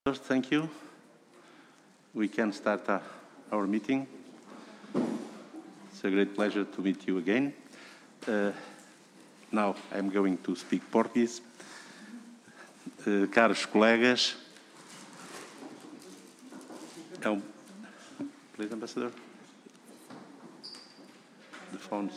Thank you. We can start our meeting. It's a great pleasure to meet you again. Now I'm going to speak Portuguese. Caros colegas, please, Ambassador. The phones.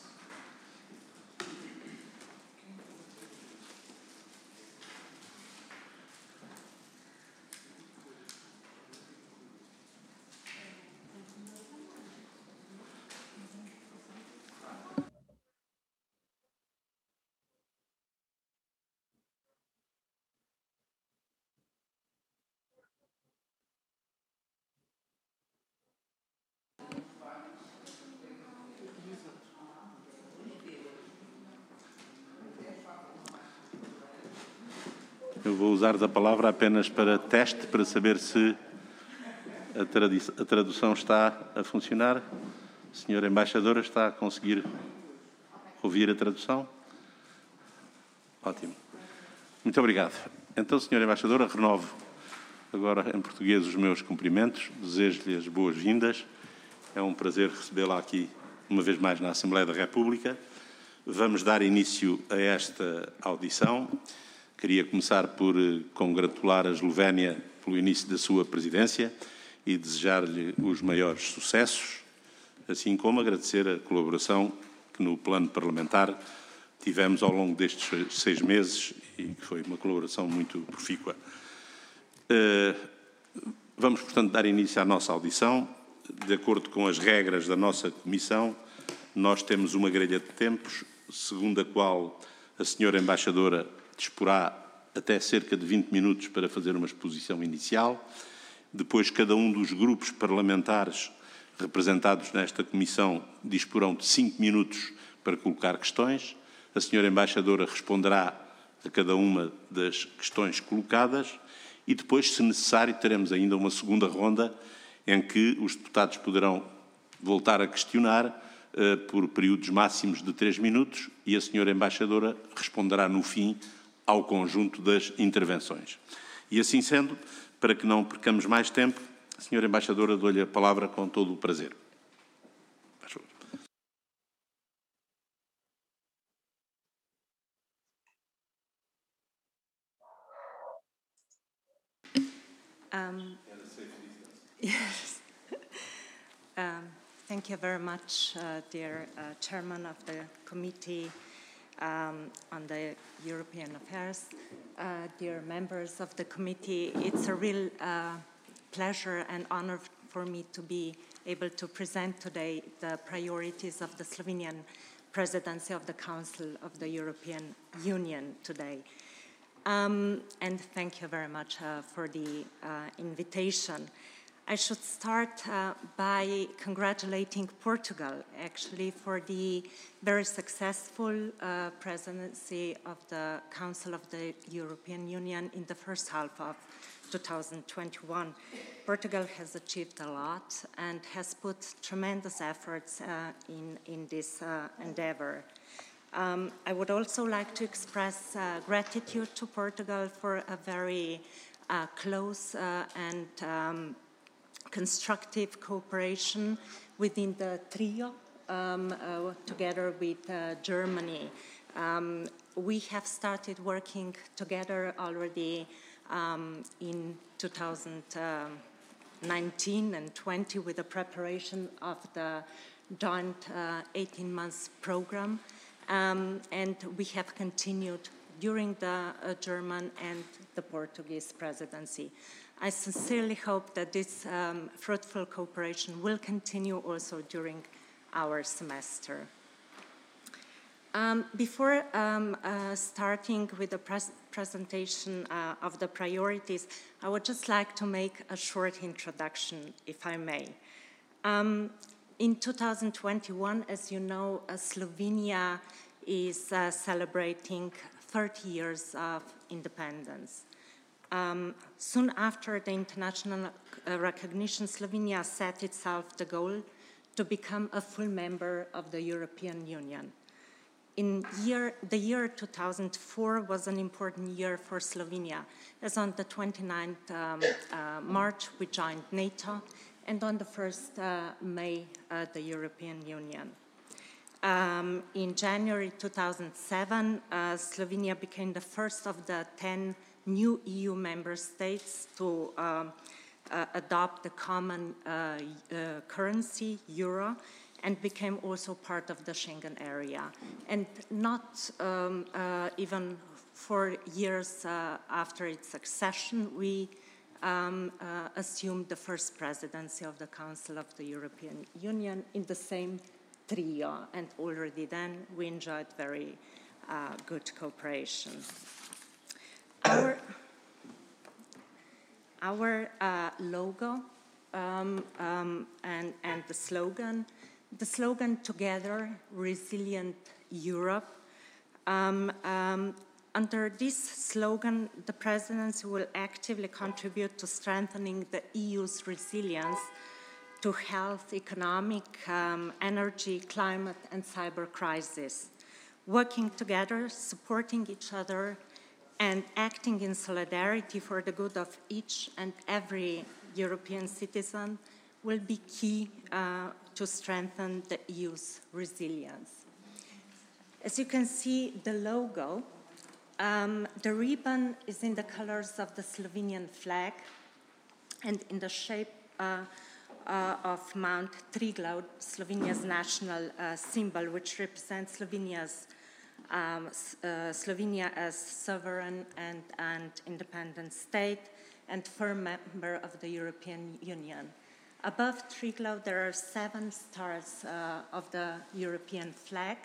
Eu vou usar a palavra apenas para teste, para saber se a tradução está a funcionar. Senhora Embaixadora, está a conseguir ouvir a tradução? Ótimo. Muito obrigado. Então, Senhora Embaixadora, renovo agora em português os meus cumprimentos, desejo-lhe as boas-vindas. É um prazer recebê-la aqui uma vez mais na Assembleia da República. Vamos dar início a esta audição. Queria começar por congratular a Eslovénia pelo início da sua presidência e desejar-lhe os maiores sucessos, assim como agradecer a colaboração que no plano parlamentar tivemos ao longo destes 6 meses e que foi uma colaboração muito profícua. Vamos, portanto, dar início à nossa audição. De acordo com as regras da nossa comissão, nós temos uma grelha de tempos, segundo a qual a senhora Embaixadora disporá até cerca de 20 minutos para fazer uma exposição inicial. Depois, cada um dos grupos parlamentares representados nesta comissão disporão de 5 minutos para colocar questões. A senhora Embaixadora responderá a cada uma das questões colocadas e depois, se necessário, teremos ainda uma segunda ronda em que os deputados poderão voltar a questionar por períodos máximos de 3 minutos e a senhora Embaixadora responderá no fim ao conjunto das intervenções. E assim sendo, para que não percamos mais tempo, a senhora Embaixadora, dou-lhe a palavra com todo o prazer. Faz favor. Yes. Thank you very much, dear Chairman of the Committee on the European Affairs, dear members of the committee. It's a real pleasure and honor for me to be able to present today the priorities of the Slovenian presidency of the Council of the European Union today. And thank you very much for the invitation. I should start by congratulating Portugal, actually, for the very successful presidency of the Council of the European Union in the first half of 2021. Portugal has achieved a lot and has put tremendous efforts in this endeavor. I would also like to express gratitude to Portugal for a very close and constructive cooperation within the trio together with Germany. We have started working together already in 2019 and 20 with the preparation of the joint 18 months program. And we have continued during the German and the Portuguese presidency. I sincerely hope that this fruitful cooperation will continue also during our semester. Before starting with the presentation of the priorities, I would just like to make a short introduction, if I may. In 2021, as you know, Slovenia is celebrating 30 years of independence. Soon after the international recognition, Slovenia set itself the goal to become a full member of the European Union. The year 2004 was an important year for Slovenia, as on the 29th March we joined NATO, and on the 1st May the European Union. In January 2007, Slovenia became the first of the 10 new EU member states to adopt the common currency, euro, and became also part of the Schengen area. And not even 4 years after its accession, we assumed the first presidency of the Council of the European Union in the same trio, and already then we enjoyed very good cooperation. Our logo and the slogan "Together, Resilient Europe." Under this slogan, the presidency will actively contribute to strengthening the EU's resilience to health, economic, energy, climate, and cyber crisis. Working together, supporting each other, and acting in solidarity for the good of each and every European citizen will be key to strengthen the EU's resilience. As you can see, the logo, the ribbon is in the colors of the Slovenian flag and in the shape of Mount Triglav, Slovenia's national symbol, which represents Slovenia as sovereign and independent state and firm member of the European Union. Above Triglav, there are 7 stars of the European flag.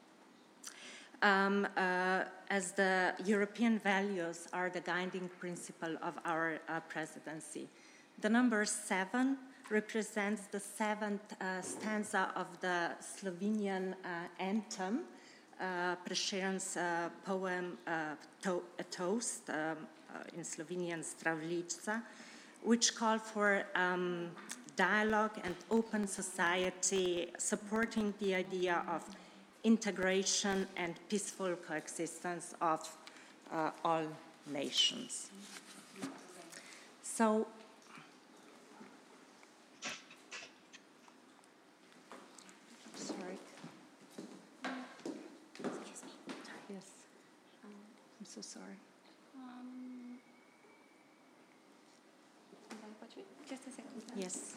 As the European values are the guiding principle of our presidency. The number 7 represents the 7th stanza of the Slovenian anthem, Prešern's poem A Toast, in Slovenian Stravljica, which called for dialogue and open society, supporting the idea of integration and peaceful coexistence of all nations. So, sorry. Excuse me. Sorry. Yes. I'm so sorry. Just a second. Yes.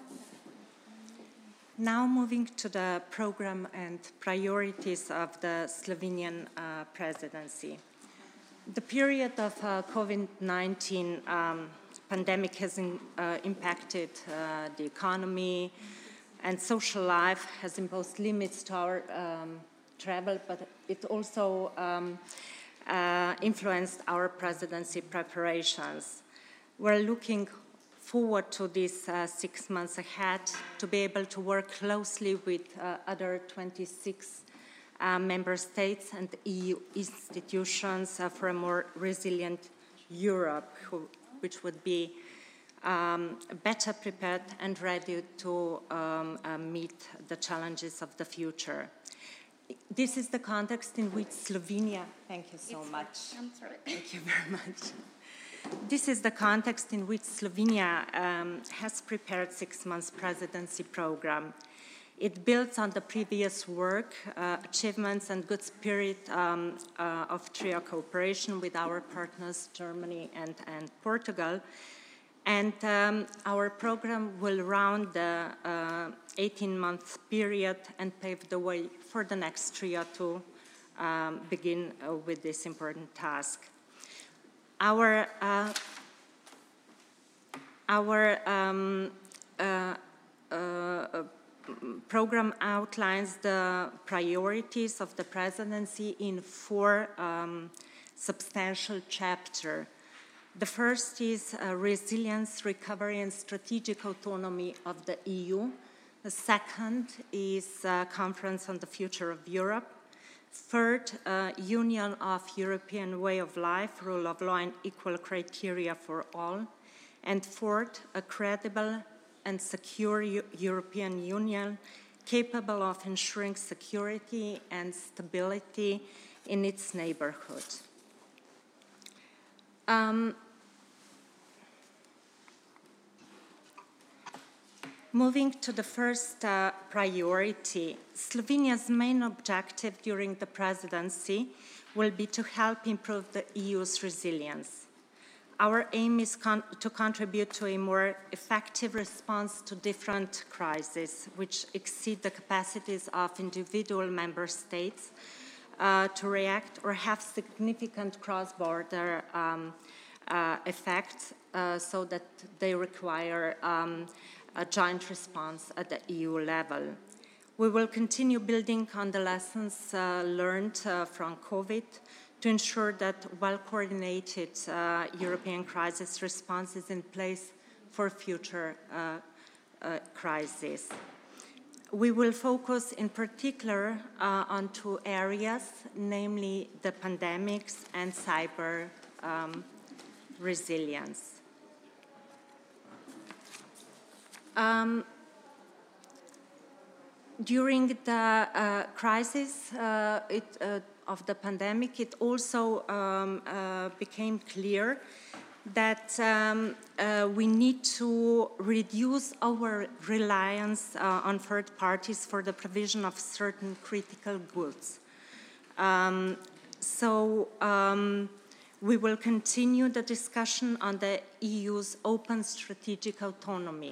Now moving to the program and priorities of the Slovenian presidency. The period of COVID-19 pandemic has impacted the economy and social life, has imposed limits to our travel, but it also influenced our presidency preparations. We're looking forward to these 6 months ahead to be able to work closely with other 26 member states and EU institutions for a more resilient Europe, which would be better prepared and ready to meet the challenges of the future. This is the context in which Slovenia, thank you so much. I'm sorry. Thank you very much. This is the context in which Slovenia has prepared 6 months presidency program. It builds on the previous work, achievements and good spirit of trio cooperation with our partners, Germany and Portugal. And our program will round the 18-month period and pave the way for the next trio to begin with this important task. Our program outlines the priorities of the presidency in 4 substantial chapters. The first is resilience, recovery, and strategic autonomy of the EU. The second is Conference on the Future of Europe. Third, union of European way of life, rule of law, and equal criteria for all. And fourth, a credible and secure European Union capable of ensuring security and stability in its neighborhood. Moving to the first priority, Slovenia's main objective during the presidency will be to help improve the EU's resilience. Our aim is to contribute to a more effective response to different crises, which exceed the capacities of individual member states to react or have significant cross-border effects so that they require a joint response at the EU level. We will continue building on the lessons learned from COVID to ensure that well-coordinated European crisis response is in place for future crises. We will focus in particular on two areas, namely the pandemics and cyber resilience. During the crisis of the pandemic, it also became clear that we need to reduce our reliance on third parties for the provision of certain critical goods. We will continue the discussion on the EU's open strategic autonomy.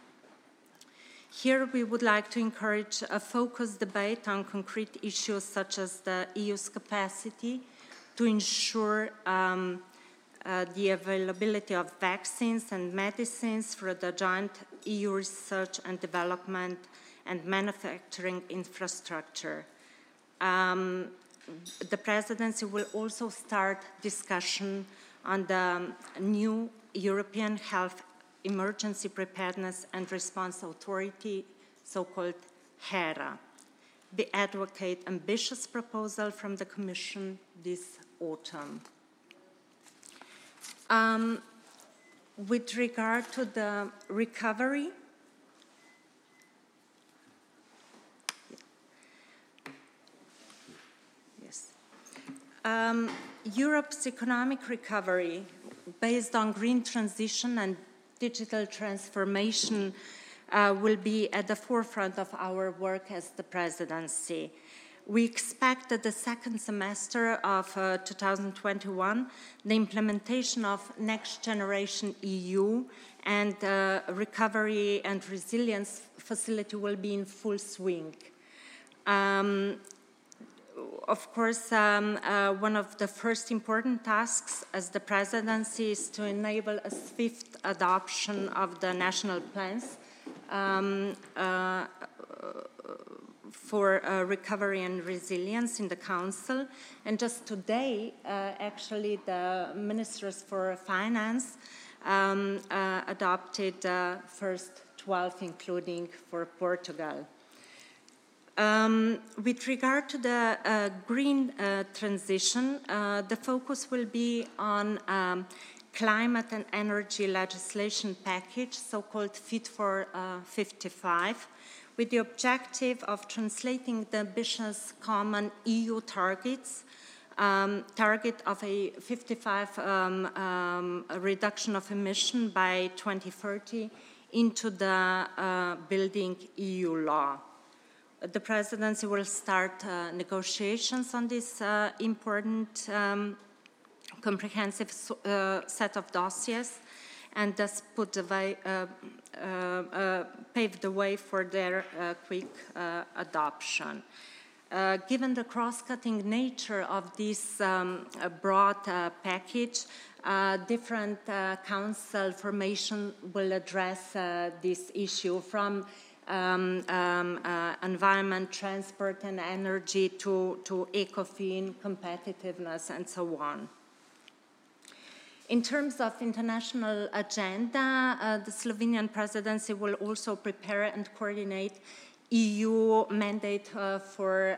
Here we would like to encourage a focused debate on concrete issues such as the EU's capacity to ensure the availability of vaccines and medicines for the joint EU research and development and manufacturing infrastructure. The presidency will also start discussion on the new European Health Emergency Preparedness and Response Authority, so-called HERA. We advocate ambitious proposal from the Commission this autumn. With regard to the recovery, Europe's economic recovery based on green transition and digital transformation will be at the forefront of our work as the presidency. We expect that the second semester of 2021, the implementation of Next Generation EU and Recovery and Resilience Facility will be in full swing. Of course, one of the first important tasks as the presidency is to enable a swift adoption of the national plans for recovery and resilience in the Council. And just today, actually, the Ministers for Finance adopted first 12, including for Portugal. With regard to the green transition, the focus will be on climate and energy legislation package, so-called Fit for 55, with the objective of translating the ambitious common EU targets, target of a 55 reduction of emission by 2030 into the building EU law. The presidency will start negotiations on this important comprehensive set of dossiers and thus put the way, pave the way for their quick adoption. Given the cross-cutting nature of this broad package, different council formation will address this issue from environment, transport and energy to ECOFIN, competitiveness and so on. In terms of international agenda, the Slovenian presidency will also prepare and coordinate EU mandate for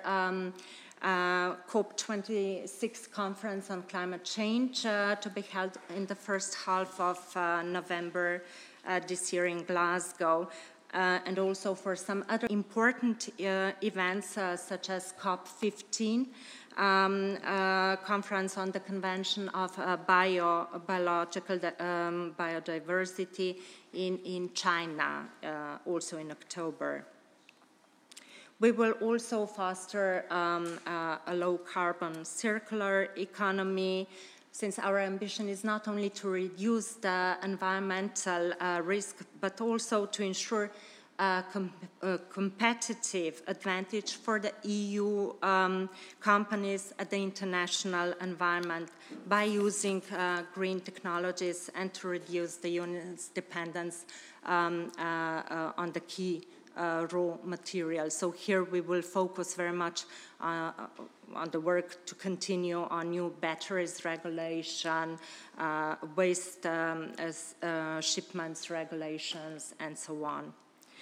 COP26 conference on climate change to be held in the first half of November this year in Glasgow. and also for some other important events such as COP15, Conference on the Convention of Biological Biodiversity in China, also in October. We will also foster a low-carbon circular economy, since our ambition is not only to reduce the environmental risk, but also to ensure a competitive advantage for the EU companies at the international environment by using green technologies and to reduce the Union's dependence on the key raw materials. So here we will focus very much on the work to continue on new batteries regulation, waste shipments regulations, and so on.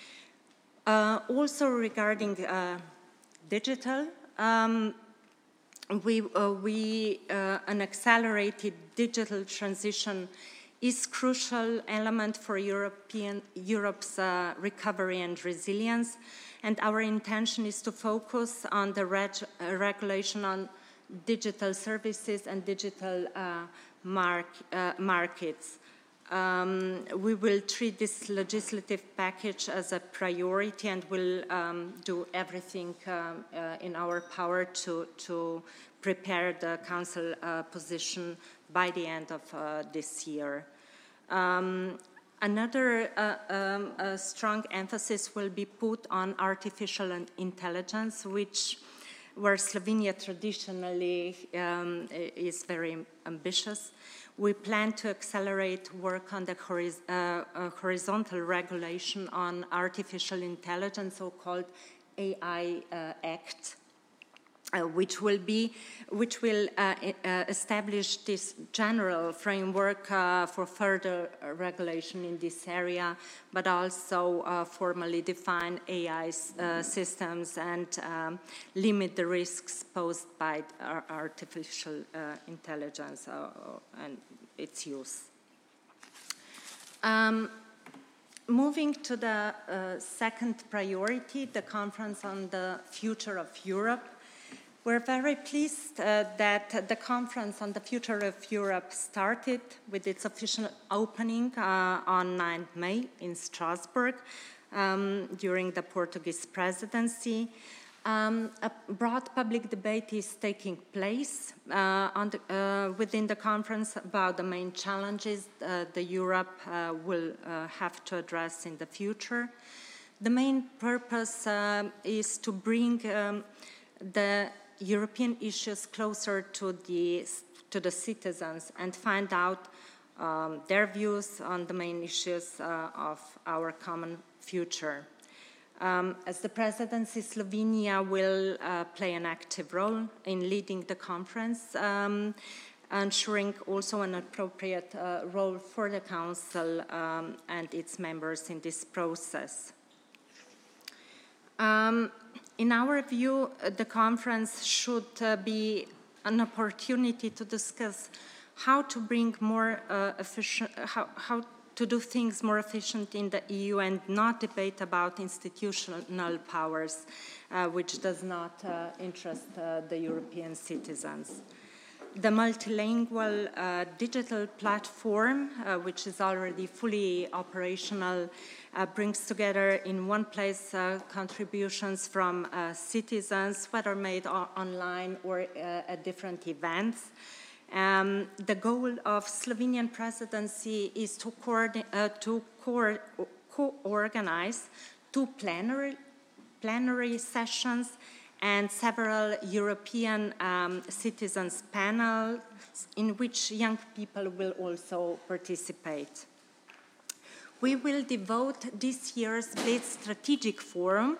Also regarding digital, an accelerated digital transition is a crucial element for Europe's recovery and resilience, and our intention is to focus on the regulation on digital services and digital markets. We will treat this legislative package as a priority and will do everything in our power to prepare the Council position by the end of this year. Another strong emphasis will be put on artificial intelligence, where Slovenia traditionally is very ambitious. We plan to accelerate work on the horizontal regulation on artificial intelligence, so-called AI Act, which will establish this general framework for further regulation in this area, but also formally define AI systems and limit the risks posed by artificial intelligence and its use. Moving to the second priority, the Conference on the Future of Europe. We're very pleased that the Conference on the Future of Europe started with its official opening on 9 May in Strasbourg during the Portuguese presidency. A broad public debate is taking place within the conference about the main challenges the Europe will have to address in the future. The main purpose is to bring the European issues closer to the citizens and find out their views on the main issues of our common future. As the presidency, Slovenia will play an active role in leading the conference, ensuring also an appropriate role for the Council and its members in this process. In our view, the conference should be an opportunity to discuss how to bring more how to do things more efficient in the EU and not debate about institutional powers, which does not interest the European citizens. The multilingual digital platform, which is already fully operational, brings together in one place contributions from citizens, whether made online or at different events. The goal of Slovenian presidency is to co-organize 2 plenary sessions and several European citizens panels in which young people will also participate. We will devote this year's Bled Strategic Forum,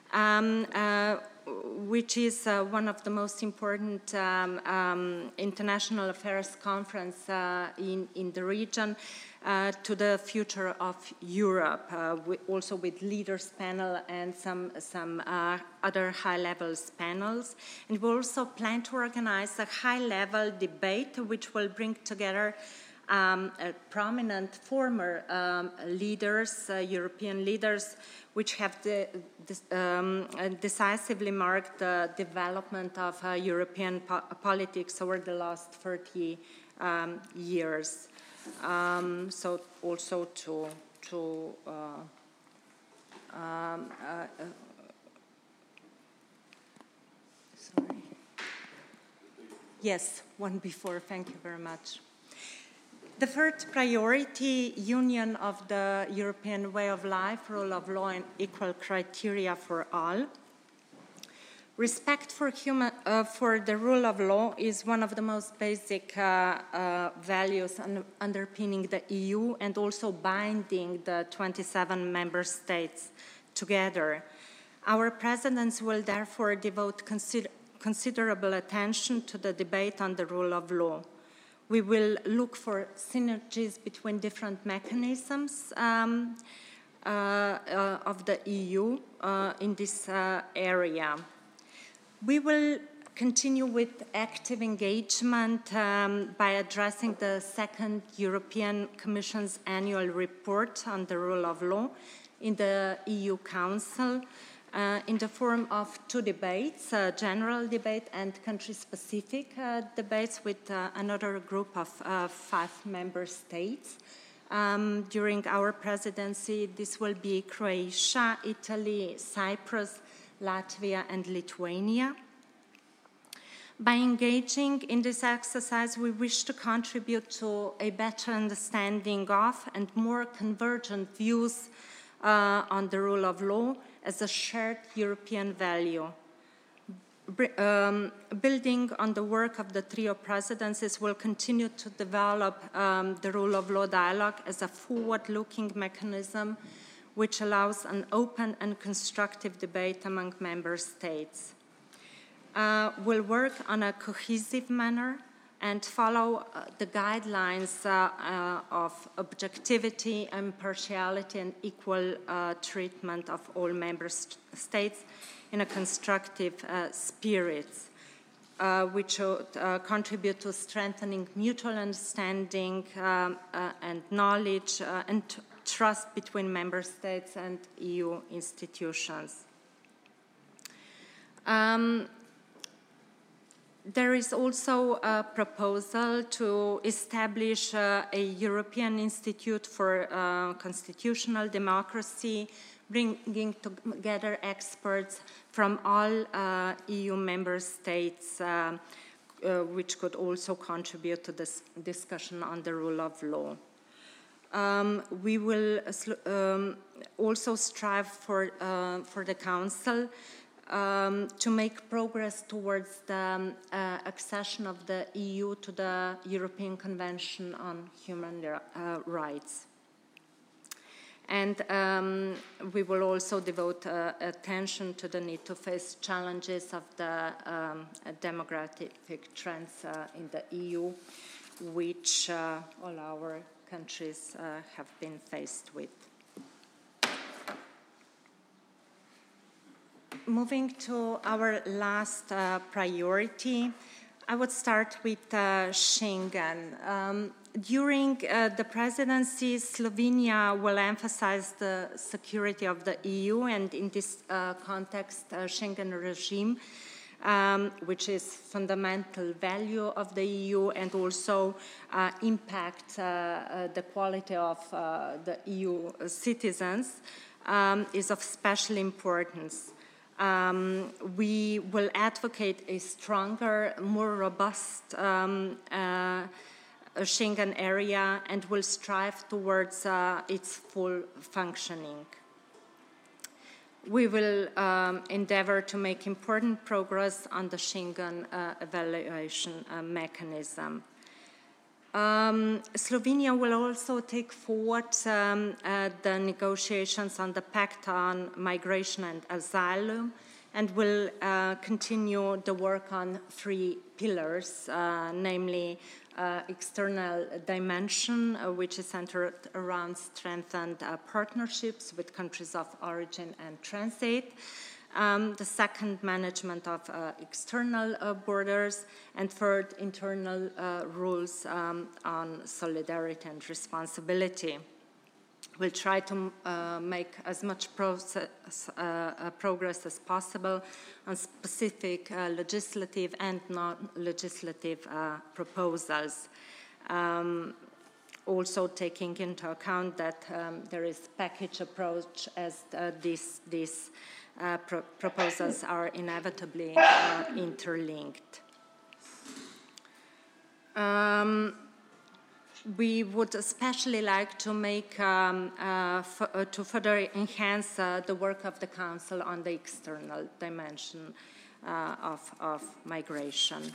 which is one of the most important international affairs conference in the region, to the future of Europe, also with leaders panel and some other high-level panels. And we also plan to organize a high-level debate which will bring together prominent former leaders, European leaders, which have decisively marked the development of European politics over the last 30 years. So also sorry. Yes, one before, thank you very much. The third priority, union of the European way of life, rule of law, and equal criteria for all. Respect for the rule of law is one of the most basic values underpinning the EU and also binding the 27 member states together. Our presidency will therefore devote considerable attention to the debate on the rule of law. We will look for synergies between different mechanisms of the EU in this area. We will continue with active engagement by addressing the second European Commission's annual report on the rule of law in the EU Council in the form of two debates, a general debate and country-specific debates with another group of 5 member states. During our presidency, this will be Croatia, Italy, Cyprus, Latvia, and Lithuania. By engaging in this exercise, we wish to contribute to a better understanding of and more convergent views on the rule of law as a shared European value. Building on the work of the trio presidencies, will continue to develop the rule of law dialogue as a forward-looking mechanism which allows an open and constructive debate among member states. We'll work on a cohesive manner and follow the guidelines of objectivity, impartiality, and equal treatment of all member states in a constructive spirit, which would contribute to strengthening mutual understanding and knowledge and trust between member states and EU institutions. There is also a proposal to establish a European Institute for Constitutional Democracy, bringing together experts from all EU member states, which could also contribute to this discussion on the rule of law. We will also strive for the Council to make progress towards the accession of the EU to the European Convention on Human Rights. And we will also devote attention to the need to face challenges of the demographic trends in the EU, which all our countries have been faced with. Moving to our last priority, I would start with Schengen. During the presidency, Slovenia will emphasize the security of the EU, and in this context, Schengen regime, which is fundamental value of the EU and also impact the quality of the EU citizens, is of special importance. We will advocate a stronger, more robust Schengen area and will strive towards its full functioning. We will endeavor to make important progress on the Schengen evaluation mechanism. Slovenia will also take forward the negotiations on the Pact on Migration and Asylum and will continue the work on 3 pillars, namely external dimension, which is centered around strengthened partnerships with countries of origin and transit, The second, management of external borders, and third, internal rules on solidarity and responsibility. We'll try to make as much progress as possible on specific legislative and non-legislative proposals. Also taking into account that there is package approach as these proposals are inevitably interlinked. We would especially like to make to further enhance the work of the Council on the external dimension of migration.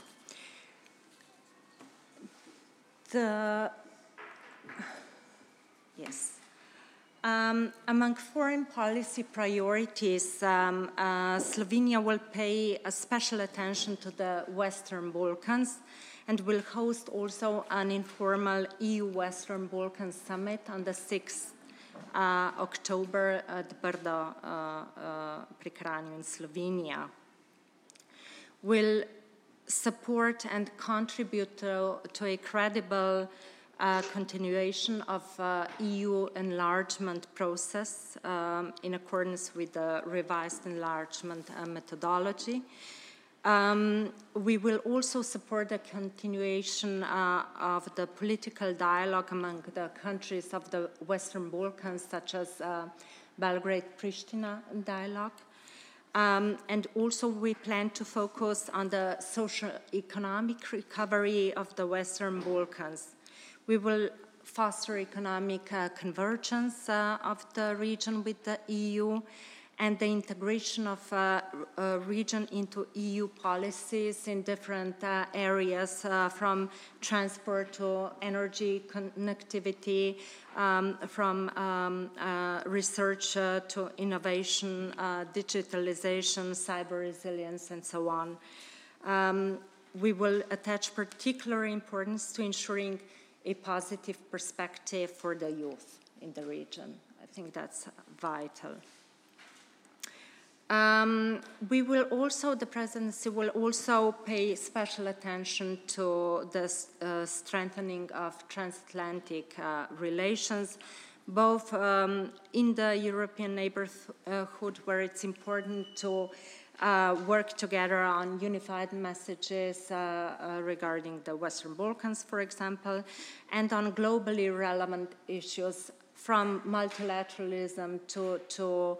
Among foreign policy priorities, Slovenia will pay a special attention to the Western Balkans and will host also an informal EU-Western Balkans Summit on the 6th October at Brdo pri Kranju in Slovenia. Will support and contribute to a credible continuation of EU enlargement process in accordance with the revised enlargement methodology. We will also support the continuation of the political dialogue among the countries of the Western Balkans, such as Belgrade-Pristina dialogue. And also we plan to focus on the socio-economic recovery of the Western Balkans. We will foster economic convergence of the region with the EU and the integration of a region into EU policies in different areas, from transport to energy connectivity, from research to innovation, digitalization, cyber resilience, and so on. We will attach particular importance to ensuring a positive perspective for the youth in the region. I think that's vital. The presidency will also pay special attention to the strengthening of transatlantic relations, both in the European neighborhood, where it's important to work together on unified messages regarding the Western Balkans, for example, and on globally relevant issues from multilateralism to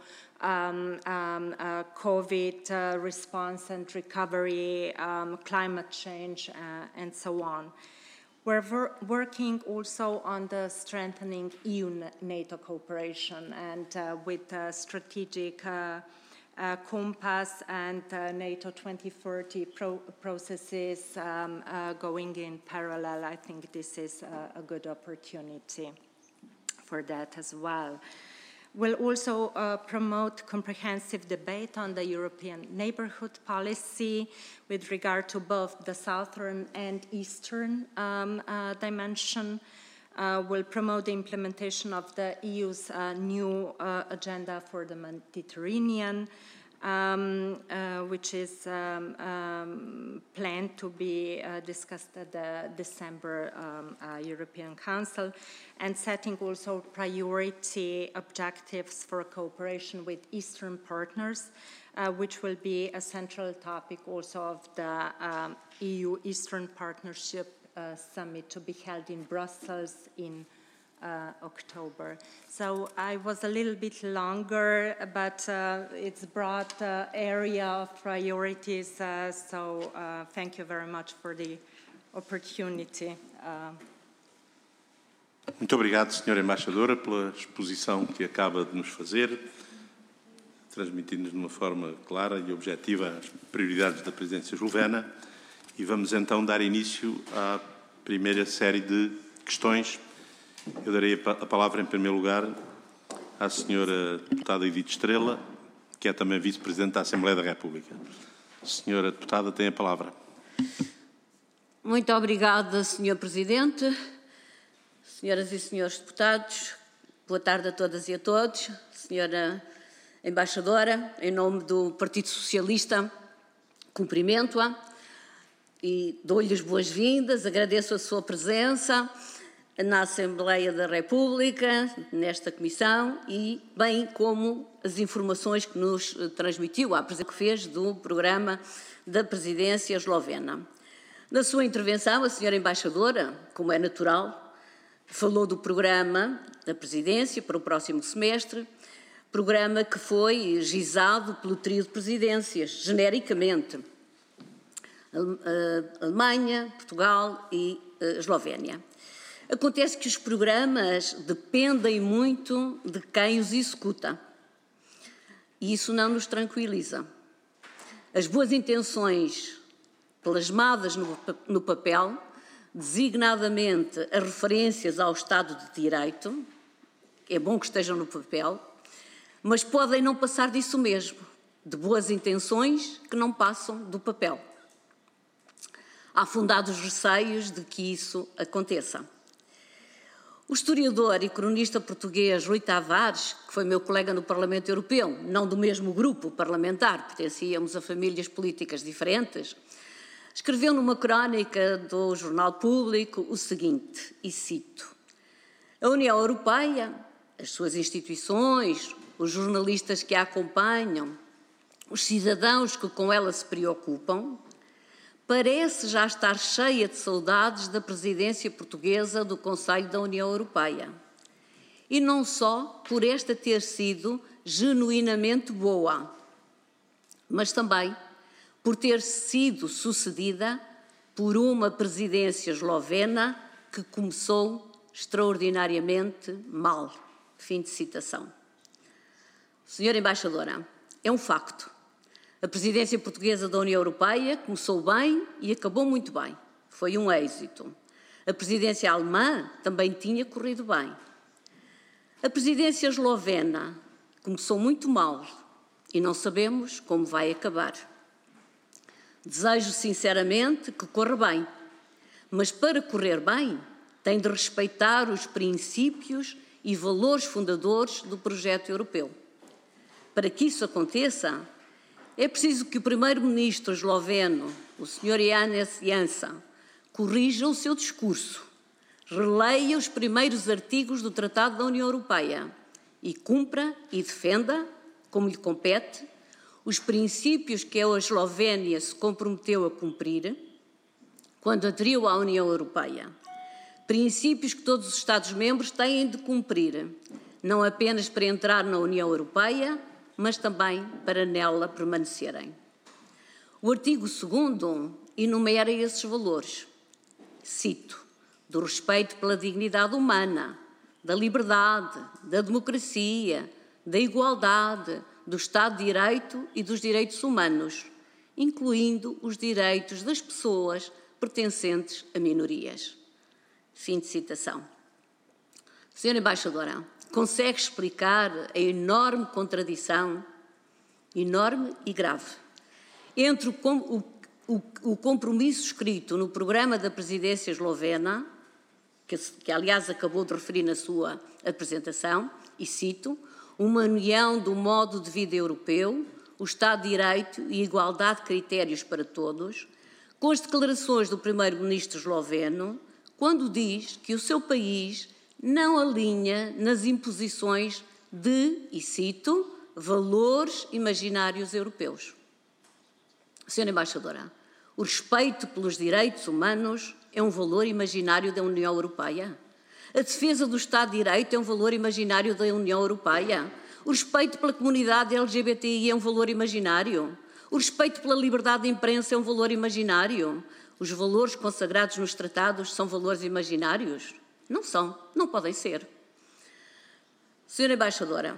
COVID response and recovery, climate change, and so on. We're working also on the strengthening EU-NATO cooperation and with strategic compass and NATO 2030 processes going in parallel. I think this is a good opportunity for that as well. We'll also promote comprehensive debate on the European neighborhood policy with regard to both the southern and eastern dimension. We'll promote the implementation of the EU's new agenda for the Mediterranean, which is planned to be discussed at the December European Council, and setting also priority objectives for cooperation with Eastern partners, which will be a central topic also of the EU Eastern Partnership Summit to be held in Brussels in October. So I was a little bit longer, but it's a broad area of priorities, so thank you very much for the opportunity. Muito obrigado, Sra. Embaixadora, pela exposição que acaba de nos fazer, transmitindo-nos de uma forma clara e objetiva as prioridades da presidência eslovena. E vamos então dar início à primeira série de questões. Eu darei a palavra, em primeiro lugar, à Sra. Deputada Edith Estrela, que é também Vice-Presidente da Assembleia da República. Sra. Deputada, tem a palavra. Muito obrigada, Sr. Presidente. Senhoras e senhores deputados, boa tarde a todas e a todos. Sra. Embaixadora, em nome do Partido Socialista, cumprimento-a e dou-lhe as boas-vindas, agradeço a sua presença na Assembleia da República, nesta comissão, e bem como as informações que nos transmitiu, a apresentação que fez do programa da presidência eslovena. Na sua intervenção, a senhora embaixadora, como é natural, falou do programa da presidência para o próximo semestre, programa que foi gizado pelo trio de presidências, genericamente, Alemanha, Portugal e Eslovénia. Acontece que os programas dependem muito de quem os executa e isso não nos tranquiliza. As boas intenções plasmadas no papel, designadamente as referências ao Estado de Direito, é bom que estejam no papel, mas podem não passar disso mesmo, de boas intenções que não passam do papel. Há fundados receios de que isso aconteça. O historiador e cronista português Rui Tavares, que foi meu colega no Parlamento Europeu, não do mesmo grupo parlamentar, pertencíamos a famílias políticas diferentes, escreveu numa crónica do Jornal Público o seguinte, e cito: a União Europeia, as suas instituições, os jornalistas que a acompanham, os cidadãos que com ela se preocupam, parece já estar cheia de saudades da presidência portuguesa do Conselho da União Europeia. E não só por esta ter sido genuinamente boa, mas também por ter sido sucedida por uma presidência eslovena que começou extraordinariamente mal. Fim de citação. Senhora Embaixadora, é um facto. A presidência portuguesa da União Europeia começou bem e acabou muito bem. Foi um êxito. A presidência alemã também tinha corrido bem. A presidência eslovena começou muito mal e não sabemos como vai acabar. Desejo sinceramente que corra bem, mas para correr bem tem de respeitar os princípios e valores fundadores do projeto europeu. Para que isso aconteça, é preciso que o primeiro-ministro esloveno, o Sr. Janez Janša, corrija o seu discurso, releia os primeiros artigos do Tratado da União Europeia e cumpra e defenda, como lhe compete, os princípios que a Eslovénia se comprometeu a cumprir quando aderiu à União Europeia. Princípios que todos os Estados-membros têm de cumprir, não apenas para entrar na União Europeia, mas também para nela permanecerem. O artigo 2º enumera esses valores. Cito: do respeito pela dignidade humana, da liberdade, da democracia, da igualdade, do Estado de Direito e dos direitos humanos, incluindo os direitos das pessoas pertencentes a minorias. Fim de citação. Senhora Embaixadora, consegue explicar a enorme contradição, enorme e grave, entre o compromisso escrito no programa da presidência eslovena, que aliás acabou de referir na sua apresentação, e cito: uma união do modo de vida europeu, o Estado de Direito e a igualdade de critérios para todos, com as declarações do primeiro-ministro esloveno, quando diz que o seu país não alinha nas imposições de, e cito, valores imaginários europeus. Senhora Embaixadora, o respeito pelos direitos humanos é um valor imaginário da União Europeia? A defesa do Estado de Direito é um valor imaginário da União Europeia? O respeito pela comunidade LGBTI é um valor imaginário? O respeito pela liberdade de imprensa é um valor imaginário? Os valores consagrados nos tratados são valores imaginários? Não são, não podem ser. Senhora Embaixadora,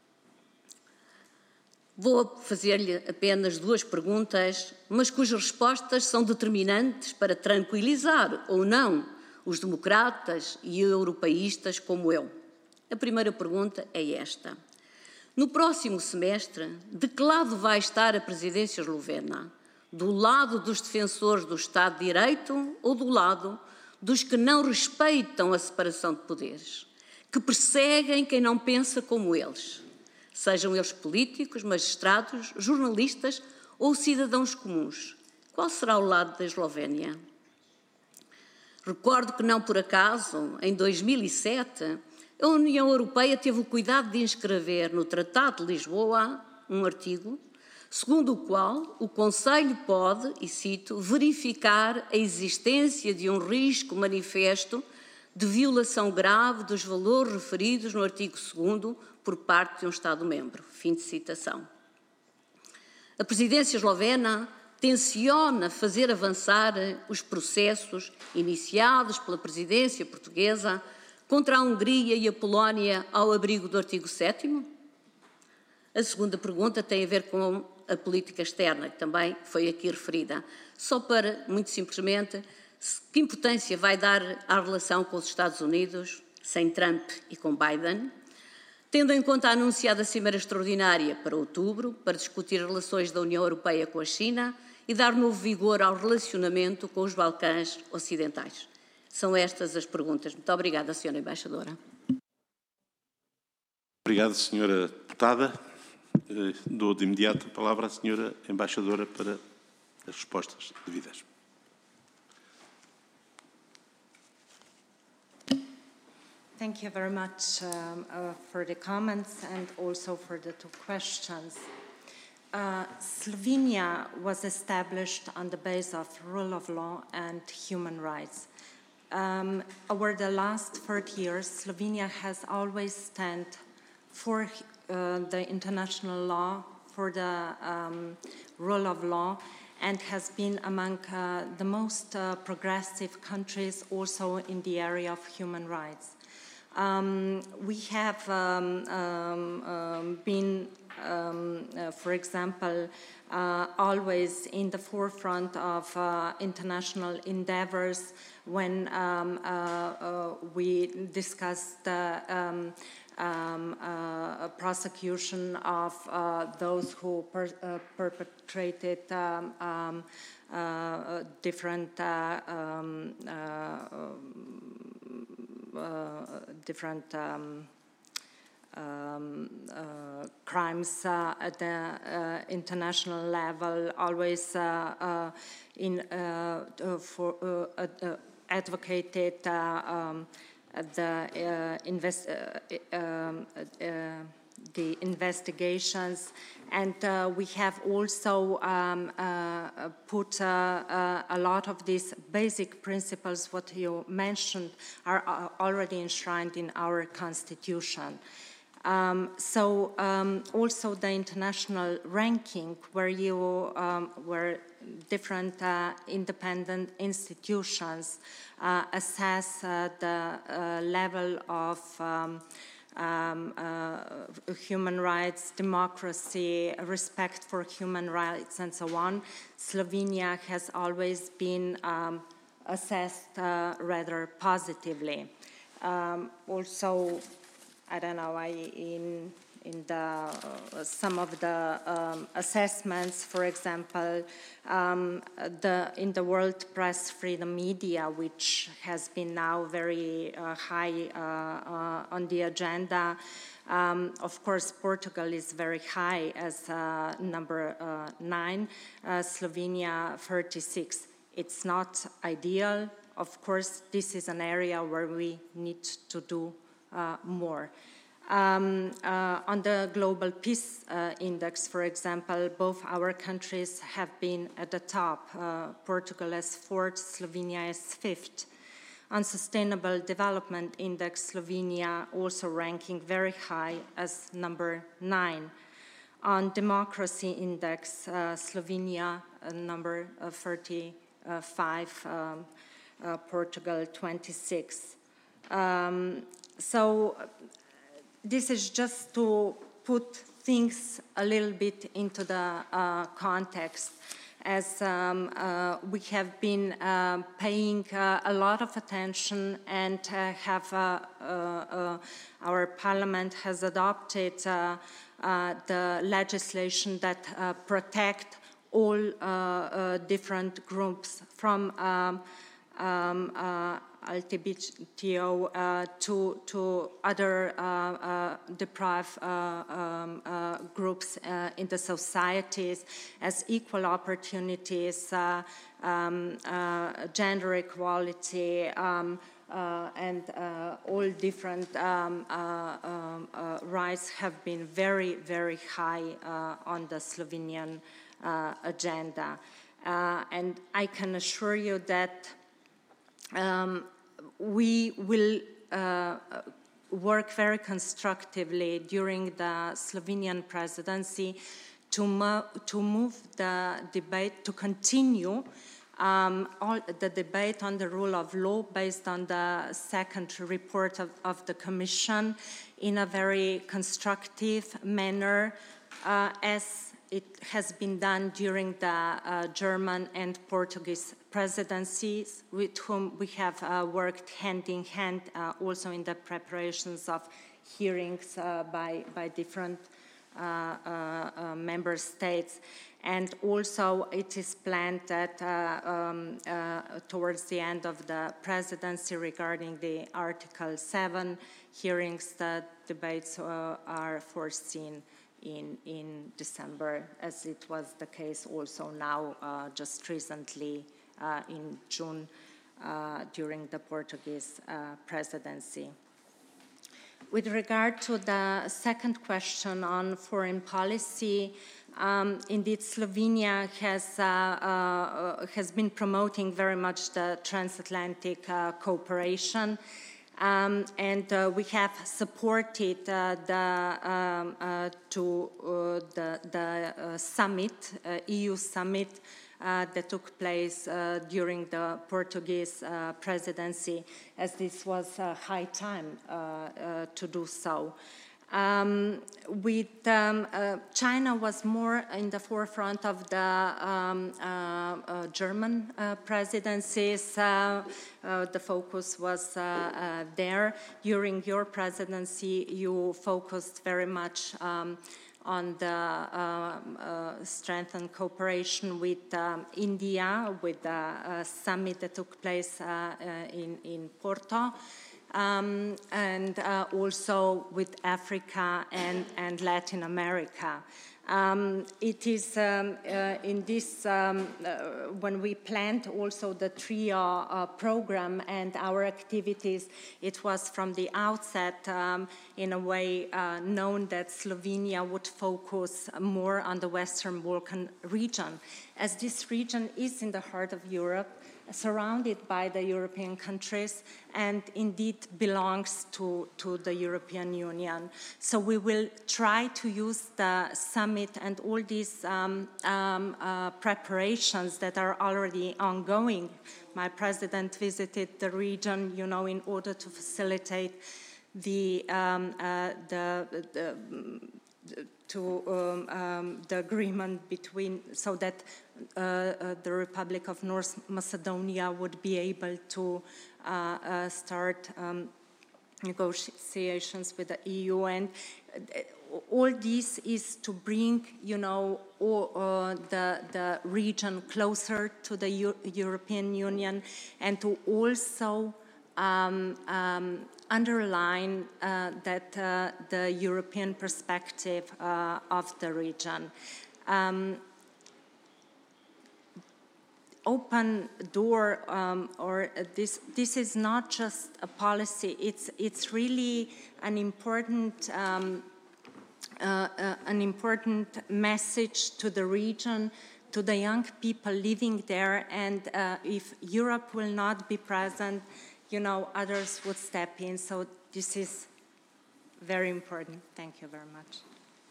vou fazer-lhe apenas 2 perguntas, mas cujas respostas são determinantes para tranquilizar ou não os democratas e europeístas como eu. A primeira pergunta é esta: no próximo semestre, de que lado vai estar a presidência eslovena? Do lado dos defensores do Estado de Direito ou do lado dos que não respeitam a separação de poderes, que perseguem quem não pensa como eles? sejam eles políticos, magistrados, jornalistas ou cidadãos comuns. Qual será o lado da Eslovénia? Recordo que, não por acaso, em 2007, a União Europeia teve o cuidado de inscrever no Tratado de Lisboa um artigo segundo o qual o Conselho pode, e cito, verificar a existência de um risco manifesto de violação grave dos valores referidos no artigo 2º por parte de um Estado-membro. Fim de citação. A presidência eslovena tenciona fazer avançar os processos iniciados pela presidência portuguesa contra a Hungria e a Polónia ao abrigo do artigo 7º? A segunda pergunta tem a ver com a política externa, que também foi aqui referida. Só para, muito simplesmente, que importância vai dar à relação com os Estados Unidos, sem Trump e com Biden, tendo em conta a anunciada Cimeira Extraordinária para outubro, para discutir as relações da União Europeia com a China e dar novo vigor ao relacionamento com os Balcãs Ocidentais. São estas as perguntas. Muito obrigada, Sra. Embaixadora. Obrigado, Sra. Deputada. Dou de imediato a palavra à Sra. Embaixadora para as respostas devidas. Thank you very much for the comments and also for the 2 questions. Slovenia was established on the basis of rule of law and human rights. Over the last 30 years, Slovenia has always stand for the international law, for the rule of law, and has been among the most progressive countries also in the area of human rights. We have been, for example, always in the forefront of international endeavors when we discussed the prosecution of those who perpetrated different crimes at the international level, always advocated the investigations, and we have also put a lot of these basic principles, what you mentioned, are already enshrined in our constitution. Also the international ranking, where different independent institutions assess the level of human rights, democracy, respect for human rights, and so on. Slovenia has always been assessed rather positively. Also, I don't know, in the some of the assessments, for example, in the World Press Freedom Media, which has been now very high on the agenda. Of course, Portugal is very high as number 9, Slovenia 36. It's not ideal. Of course, this is an area where we need to do more. On the Global Peace Index, for example, both our countries have been at the top. Portugal as 4th, Slovenia as 5th. On Sustainable Development Index, Slovenia also ranking very high as number 9. On Democracy Index, Slovenia number 35, Portugal 26. So this is just to put things a little bit into the context, as we have been paying a lot of attention and have our parliament has adopted the legislation that protect all different groups from LGBTO to other deprived groups in the societies as equal opportunities, gender equality, and all different rights have been very, very high on the Slovenian agenda. And I can assure you that we will work very constructively during the Slovenian presidency to move the debate, to continue the debate on the rule of law based on the second report of the Commission in a very constructive manner, as it has been done during the German and Portuguese presidencies, with whom we have worked hand in hand also in the preparations of hearings by different member states. And also it is planned that towards the end of the presidency regarding the Article 7 hearings, the debates are foreseen in December, as it was the case also now just recently in June during the Portuguese presidency. With regard to the second question on foreign policy, indeed Slovenia has been promoting very much the transatlantic cooperation. And we have supported the summit, EU summit, that took place during the Portuguese presidency, as this was high time to do so. China was more in the forefront of the German presidencies. The focus was there. During your presidency, you focused very much on the strengthened cooperation with India, with the summit that took place in Porto. And also with Africa and Latin America. It is in this, when we planned also the TRIO program and our activities, it was from the outset in a way known that Slovenia would focus more on the Western Balkan region, as this region is in the heart of Europe, surrounded by the European countries, and indeed belongs to the European Union. So we will try to use the summit and all these preparations that are already ongoing. My president visited the region, you know, in order to facilitate the agreement between, so that the Republic of North Macedonia would be able to start negotiations with the EU, and all this is to bring, you know, the region closer to the European Union, and to also underline that the European perspective of the region. Open door, or this is not just a policy. It's really an important message to the region, to the young people living there. And if Europe will not be present, you know, others would step in. So this is very important. Thank you very much.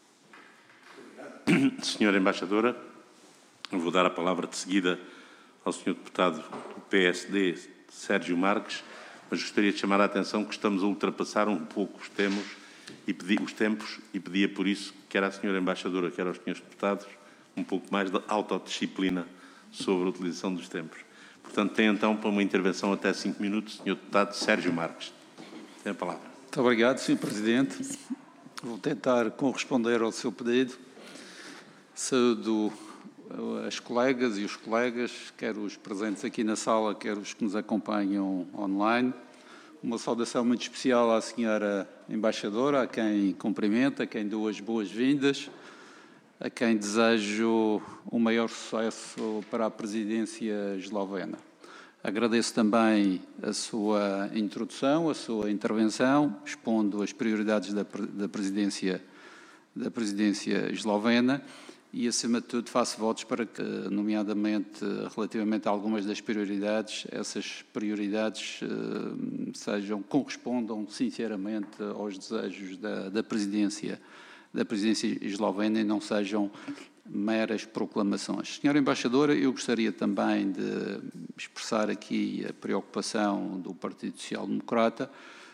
Senhora Embaixadora, vou dar a palavra de seguida ao Sr. Deputado do PSD, Sérgio Marques, mas gostaria de chamar a atenção que estamos a ultrapassar um pouco os tempos e pedia por isso, quer à Sra. Embaixadora, quer aos Srs. Deputados, um pouco mais de autodisciplina sobre a utilização dos tempos. Portanto, tem então para uma intervenção até 5 minutos, Sr. Deputado Sérgio Marques. Tem a palavra. Muito obrigado, Sr. Presidente. Vou tentar corresponder ao seu pedido. Saúdo as colegas e os colegas, quer os presentes aqui na sala, quer os que nos acompanham online. Uma saudação muito especial à senhora embaixadora, a quem cumprimento, a quem dou as boas-vindas, a quem desejo o maior sucesso para a presidência eslovena. Agradeço também a sua introdução, a sua intervenção, expondo as prioridades da presidência eslovena e, acima de tudo, faço votos para que, nomeadamente, relativamente a algumas das prioridades, essas prioridades correspondam sinceramente aos desejos da presidência eslovena e não sejam meras proclamações. Senhora Embaixadora, eu gostaria também de expressar aqui a preocupação do Partido Social Democrata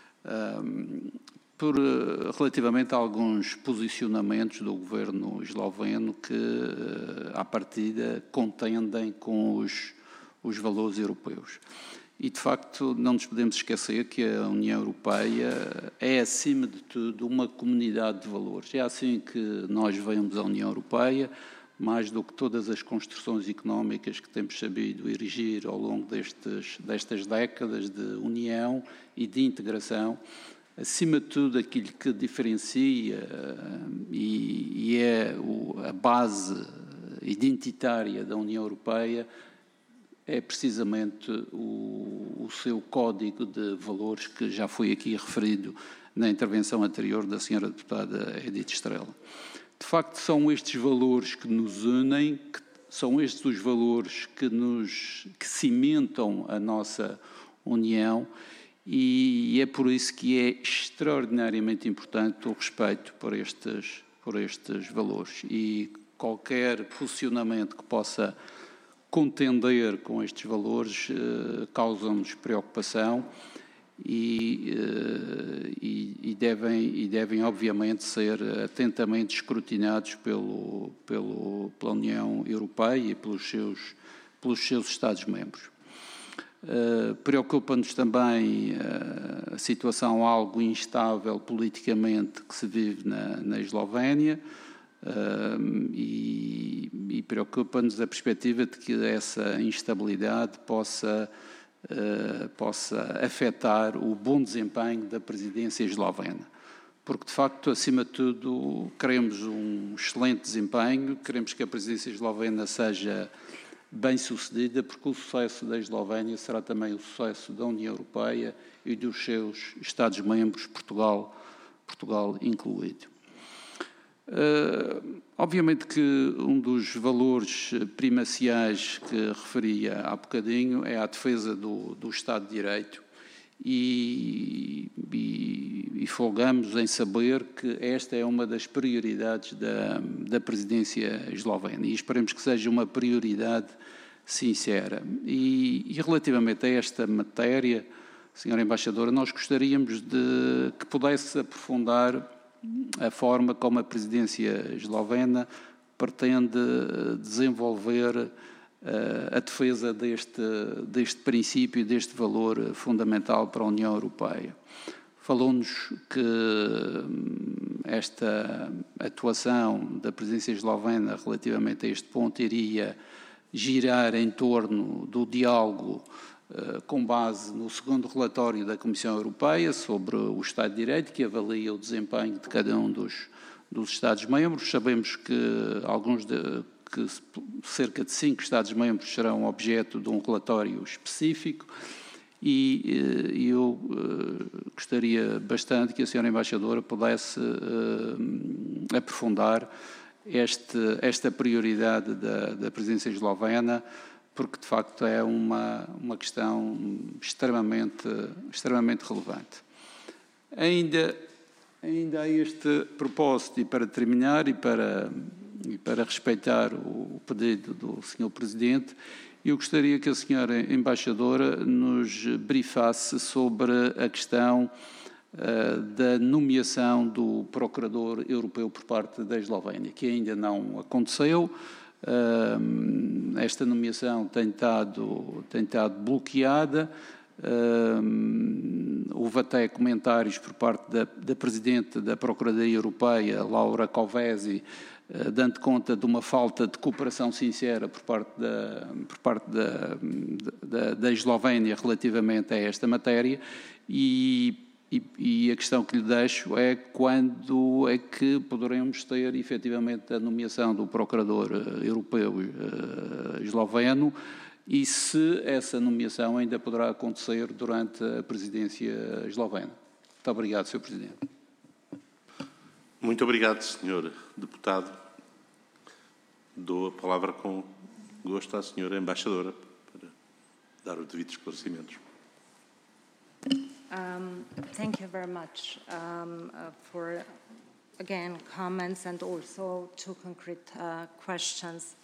relativamente a alguns posicionamentos do governo esloveno que, à partida, contendem com os valores europeus. E, de facto, não nos podemos esquecer que a União Europeia é, acima de tudo, uma comunidade de valores. É assim que nós vemos a União Europeia, mais do que todas as construções económicas que temos sabido erigir ao longo destas décadas de união e de integração. Acima de tudo, aquilo que diferencia e é a base identitária da União Europeia é precisamente o seu código de valores que já foi aqui referido na intervenção anterior da senhora deputada Edith Estrela. De facto, são estes valores que nos unem, são estes os valores que cimentam a nossa união e é por isso que é extraordinariamente importante o respeito por estes valores e qualquer posicionamento que possa contender com estes valores causa-nos preocupação e devem obviamente ser atentamente escrutinados pela União Europeia e pelos seus Estados-membros. Preocupa-nos também a situação algo instável politicamente que se vive na Eslovénia. E preocupa-nos a perspectiva de que essa instabilidade possa afetar o bom desempenho da presidência eslovena. Porque, de facto, acima de tudo, queremos um excelente desempenho, queremos que a presidência eslovena seja bem-sucedida, porque o sucesso da Eslovénia será também o sucesso da União Europeia e dos seus Estados-membros, Portugal incluído. Obviamente que um dos valores primaciais que referia há bocadinho é a defesa do Estado de Direito e folgamos em saber que esta é uma das prioridades da presidência eslovena e esperemos que seja uma prioridade sincera. E relativamente a esta matéria, senhora Embaixadora, nós gostaríamos de que pudesse aprofundar a forma como a presidência eslovena pretende desenvolver a defesa deste princípio, deste valor fundamental para a União Europeia. Falou-nos que esta atuação da presidência eslovena relativamente a este ponto iria girar em torno do diálogo com base no segundo relatório da Comissão Europeia sobre o Estado de Direito, que avalia o desempenho de cada um dos Estados-membros. Sabemos que cerca de 5 Estados-membros serão objeto de um relatório específico e eu gostaria bastante que a senhora Embaixadora pudesse aprofundar esta prioridade da presidência eslovena, porque de facto é uma questão extremamente relevante. Ainda a este propósito, e para terminar, e para respeitar o pedido do Sr. Presidente, eu gostaria que a senhora Embaixadora nos brifasse sobre a questão da nomeação do Procurador Europeu por parte da Eslovénia, que ainda não aconteceu. Esta nomeação tem estado bloqueada. Houve até comentários por parte da Presidente da Procuradoria Europeia, Laura Kövesi, dando conta de uma falta de cooperação sincera por parte da Eslovénia relativamente a esta matéria, e a questão que lhe deixo é quando é que poderemos ter efetivamente a nomeação do Procurador Europeu esloveno, e se essa nomeação ainda poderá acontecer durante a presidência eslovena. Muito obrigado, Sr. Presidente. Muito obrigado, Sr. Deputado. Dou a palavra com gosto à Sra. Embaixadora para dar os devidos esclarecimentos. Thank you very much for, again, comments and also two concrete questions.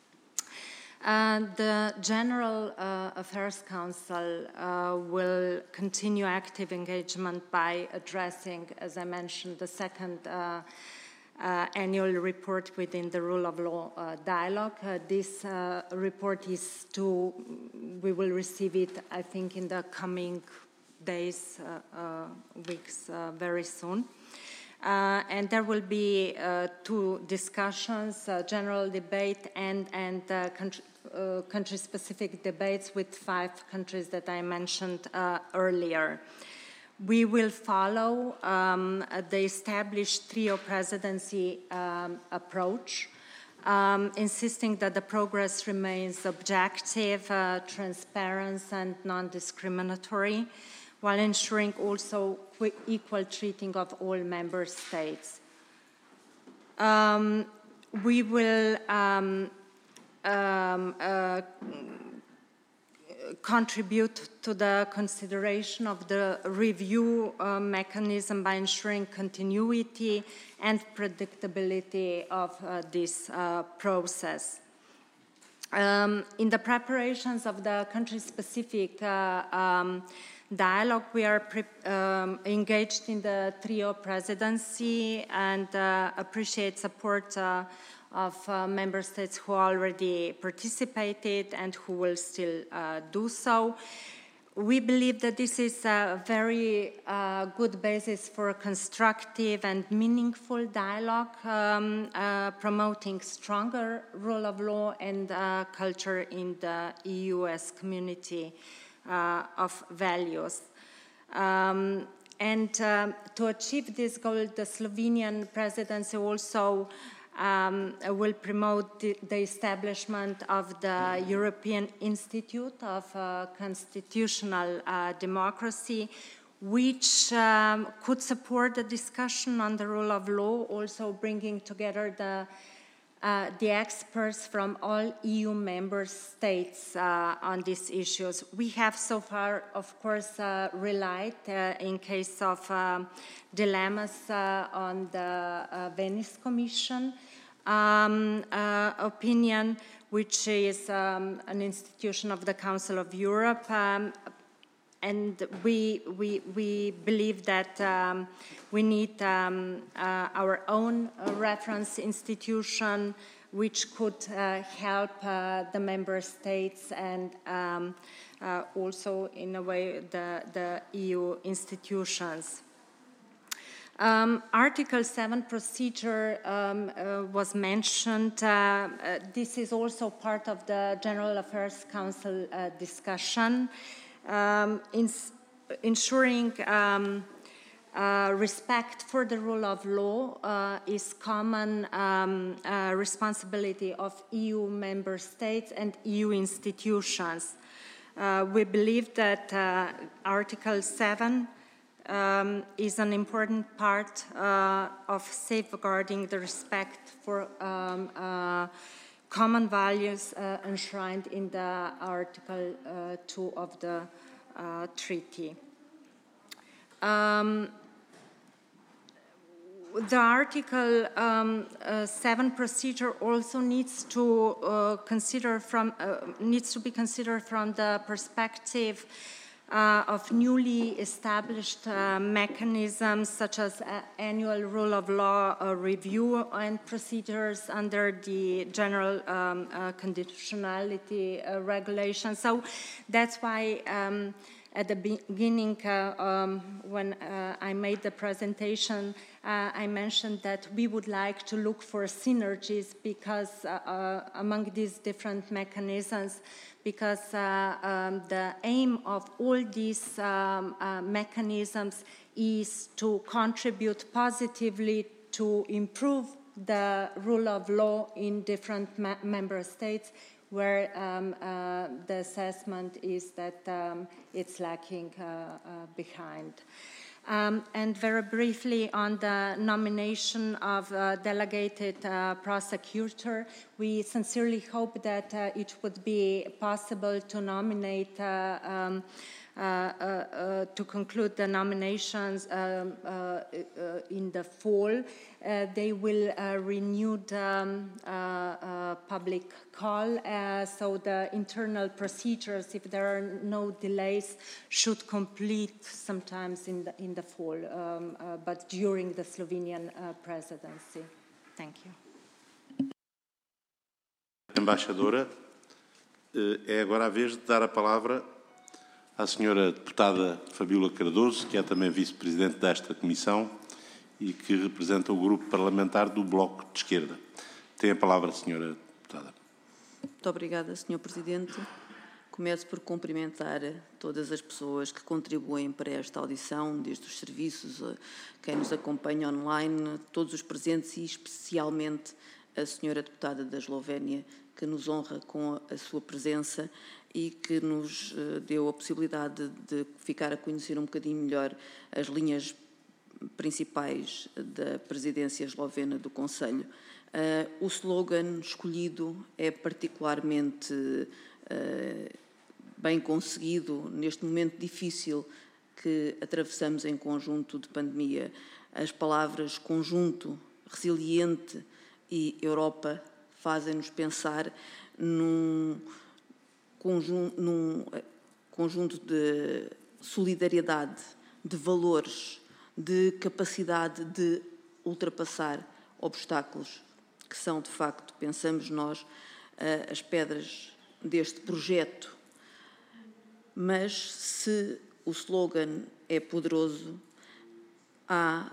The General Affairs Council will continue active engagement by addressing, as I mentioned, the second annual report within the rule of law dialogue. This report we will receive it, I think, in the coming days, weeks, very soon. And there will be two discussions, general debate and country-specific debates with 5 countries that I mentioned earlier. We will follow the established trio presidency approach, insisting that the progress remains objective, transparent, and non-discriminatory, while ensuring also equal treating of all member states. We will contribute to the consideration of the review mechanism by ensuring continuity and predictability of this process. In the preparations of the country-specific dialogue, we are engaged in the trio presidency and appreciate support of member states who already participated and who will still do so. We believe that this is a very good basis for a constructive and meaningful dialogue, promoting stronger rule of law and culture in the EU as community of values. And to achieve this goal, the Slovenian presidency also will promote the establishment of the European Institute of Constitutional Democracy, which could support the discussion on the rule of law, also bringing together the experts from all EU member states on these issues. We have so far, of course, relied in case of dilemmas on the Venice Commission opinion, which is an institution of the Council of Europe. And we believe that we need our own reference institution, which could help the member states and also, in a way, the EU institutions. Article 7 procedure was mentioned. This is also part of the General Affairs Council discussion. Ensuring respect for the rule of law is common responsibility of EU member states and EU institutions. We believe that Article 7 is an important part of safeguarding the respect for common values enshrined in the Article 2 of the treaty. The Article 7 procedure also needs to be considered from the perspective of newly established mechanisms such as annual rule of law review and procedures under the general conditionality regulation. So that's why At the beginning, when I made the presentation, I mentioned that we would like to look for synergies because among these different mechanisms, because the aim of all these mechanisms is to contribute positively to improve the rule of law in different member states, where the assessment is that it's lacking behind. And very briefly on the nomination of delegated prosecutor, we sincerely hope that it would be possible to nominate to conclude the nominations in the fall. They will renew the public call, so the internal procedures, if there are no delays, should complete sometimes in the fall, but during the Slovenian presidency. Thank you. Embaixadora, é agora a vez de dar a palavra à senhora deputada Fabíola Cardoso, que é também vice-presidente desta comissão e que representa o grupo parlamentar do Bloco de Esquerda. Tem a palavra, senhora deputada. Muito obrigada, senhor presidente. Começo por cumprimentar todas as pessoas que contribuem para esta audição, desde os serviços, quem nos acompanha online, todos os presentes e especialmente a senhora deputada da Eslovénia, que nos honra com a sua presença e que nos deu a possibilidade de ficar a conhecer um bocadinho melhor as linhas principais da presidência eslovena do Conselho. O slogan escolhido é particularmente bem conseguido neste momento difícil que atravessamos em conjunto de pandemia. As palavras conjunto, resiliente e Europa fazem-nos pensar num conjunto de solidariedade, de valores, de capacidade de ultrapassar obstáculos, que são, de facto, pensamos nós, as pedras deste projeto. Mas, se o slogan é poderoso, há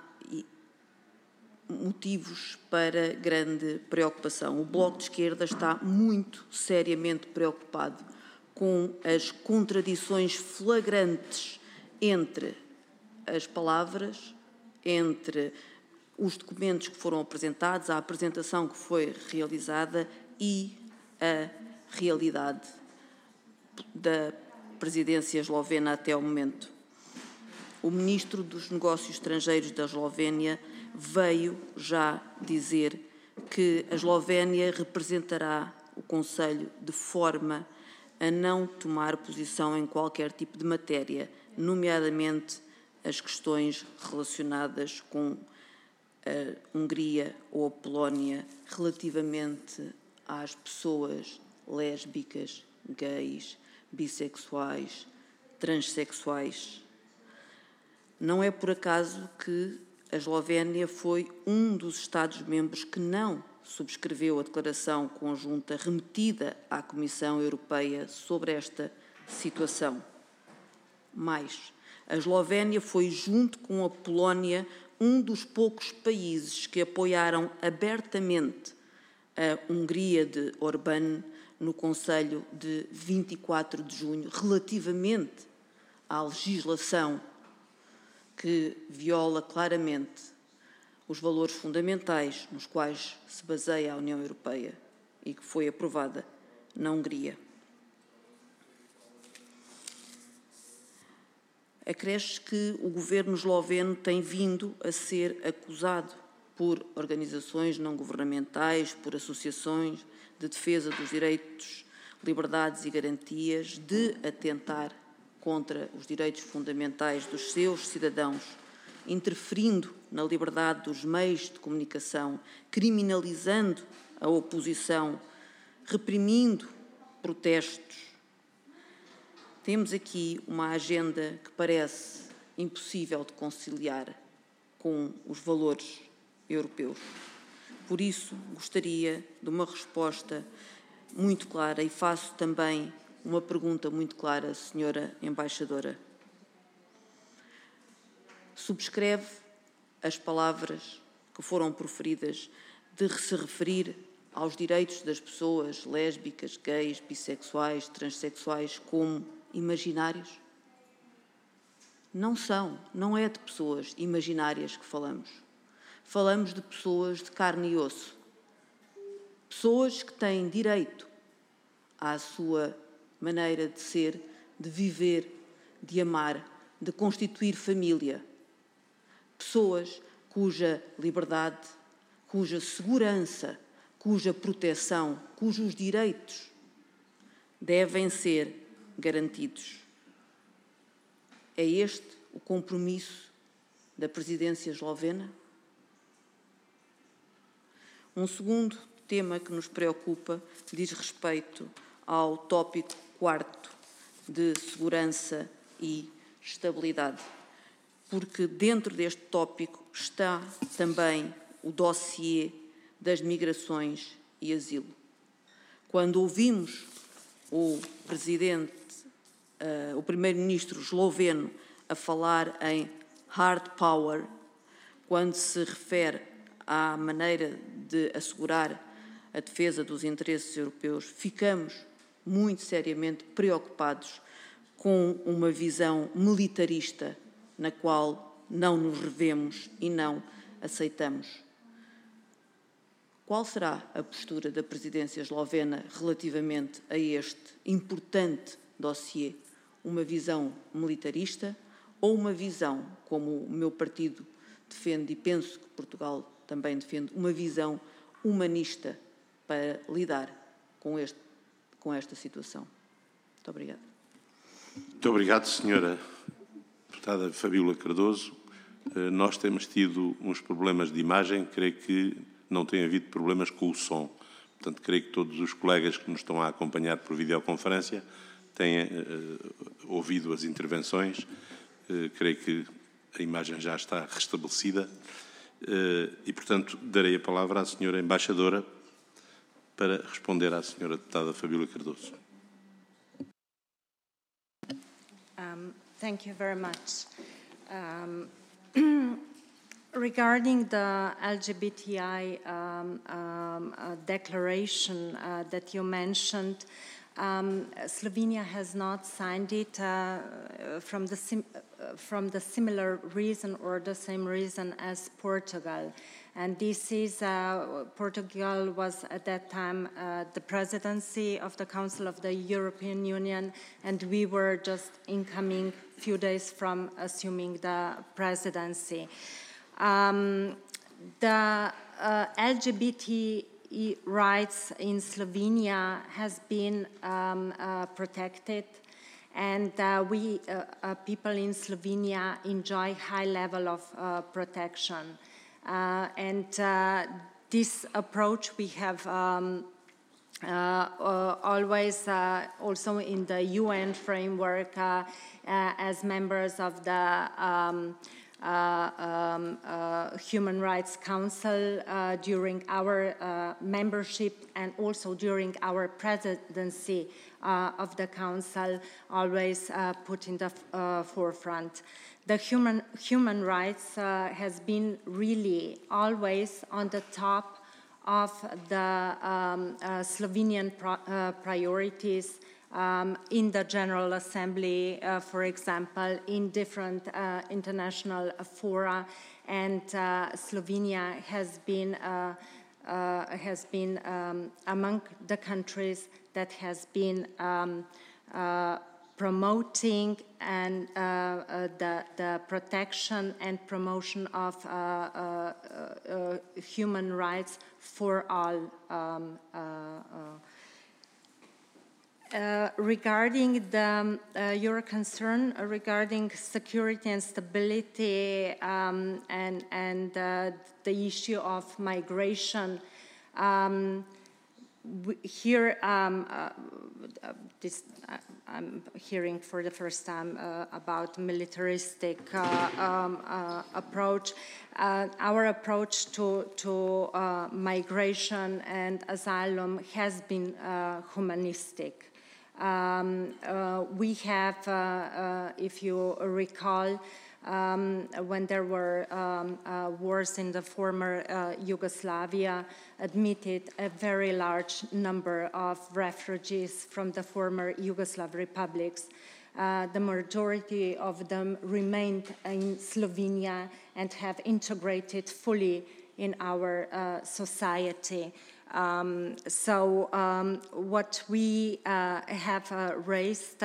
motivos para grande preocupação. O Bloco de Esquerda está muito seriamente preocupado com as contradições flagrantes entre as palavras, entre os documentos que foram apresentados, a apresentação que foi realizada e a realidade da presidência eslovena até ao momento. O Ministro dos Negócios Estrangeiros da Eslovénia veio já dizer que a Eslovénia representará o Conselho de forma a não tomar posição em qualquer tipo de matéria, nomeadamente as questões relacionadas com a Hungria ou a Polónia relativamente às pessoas lésbicas, gays, bissexuais, transexuais. Não é por acaso que a Eslovénia foi um dos Estados-membros que não subscreveu a declaração conjunta remetida à Comissão Europeia sobre esta situação. Mais, a Eslovénia foi, junto com a Polónia, um dos poucos países que apoiaram abertamente a Hungria de Orbán no Conselho de 24 de junho, relativamente à legislação que viola claramente os valores fundamentais nos quais se baseia a União Europeia e que foi aprovada na Hungria. Acresce que o governo esloveno tem vindo a ser acusado por organizações não governamentais, por associações de defesa dos direitos, liberdades e garantias, de atentar contra os direitos fundamentais dos seus cidadãos, interferindo na liberdade dos meios de comunicação, criminalizando a oposição, reprimindo protestos. Temos aqui uma agenda que parece impossível de conciliar com os valores europeus. Por isso, gostaria de uma resposta muito clara e faço também uma pergunta muito clara, senhora Embaixadora. subscreve as palavras que foram proferidas de se referir aos direitos das pessoas lésbicas, gays, bissexuais, transexuais como imaginários? Não são, não é de pessoas imaginárias que falamos. Falamos de pessoas de carne e osso. Pessoas que têm direito à sua maneira de ser, de viver, de amar, de constituir família. Pessoas cuja liberdade, cuja segurança, cuja proteção, cujos direitos devem ser garantidos. É este o compromisso da presidência eslovena? Um segundo tema que nos preocupa diz respeito ao tópico 4º de segurança e estabilidade, porque dentro deste tópico está também o dossiê das migrações e asilo. Quando ouvimos o primeiro-ministro esloveno a falar em hard power, quando se refere à maneira de assegurar a defesa dos interesses europeus, ficamos muito seriamente preocupados com uma visão militarista na qual não nos revemos e não aceitamos. Qual será a postura da presidência eslovena relativamente a este importante dossiê? Uma visão militarista ou uma visão, como o meu partido defende e penso que Portugal também defende, uma visão humanista para lidar com esta situação? Muito obrigada. Muito obrigado, Sra. Deputada Fabíola Cardoso. Nós temos tido uns problemas de imagem, creio que não tem havido problemas com o som. Portanto, creio que todos os colegas que nos estão a acompanhar por videoconferência têm ouvido as intervenções. Creio que a imagem já está restabelecida e, portanto, darei a palavra à Sra. Embaixadora para responder à Sra. Deputada Fabíola Cardoso. Thank you very much. Regarding the LGBTI declaration that you mentioned, Slovenia has not signed it from the similar reason or the same reason as Portugal. And this is, Portugal was at that time the presidency of the Council of the European Union, and we were just incoming few days from assuming the presidency. The LGBT rights in Slovenia has been protected, and we people in Slovenia enjoy high level of protection. And this approach we have always also in the UN framework as members of the Human Rights Council during our membership and also during our presidency of the Council, always put in the forefront. The human rights has been really always on the top of the Slovenian priorities in the General Assembly, for example, in different international fora, and Slovenia has been among the countries that has been promoting and the protection and promotion of human rights for all. Regarding your concern regarding security and stability and the issue of migration, here I'm hearing for the first time about militaristic approach. Our approach to migration and asylum has been humanistic. We have, if you recall, when there were wars in the former Yugoslavia, admitted a very large number of refugees from the former Yugoslav republics. The majority of them remained in Slovenia and have integrated fully in our society. What we have raised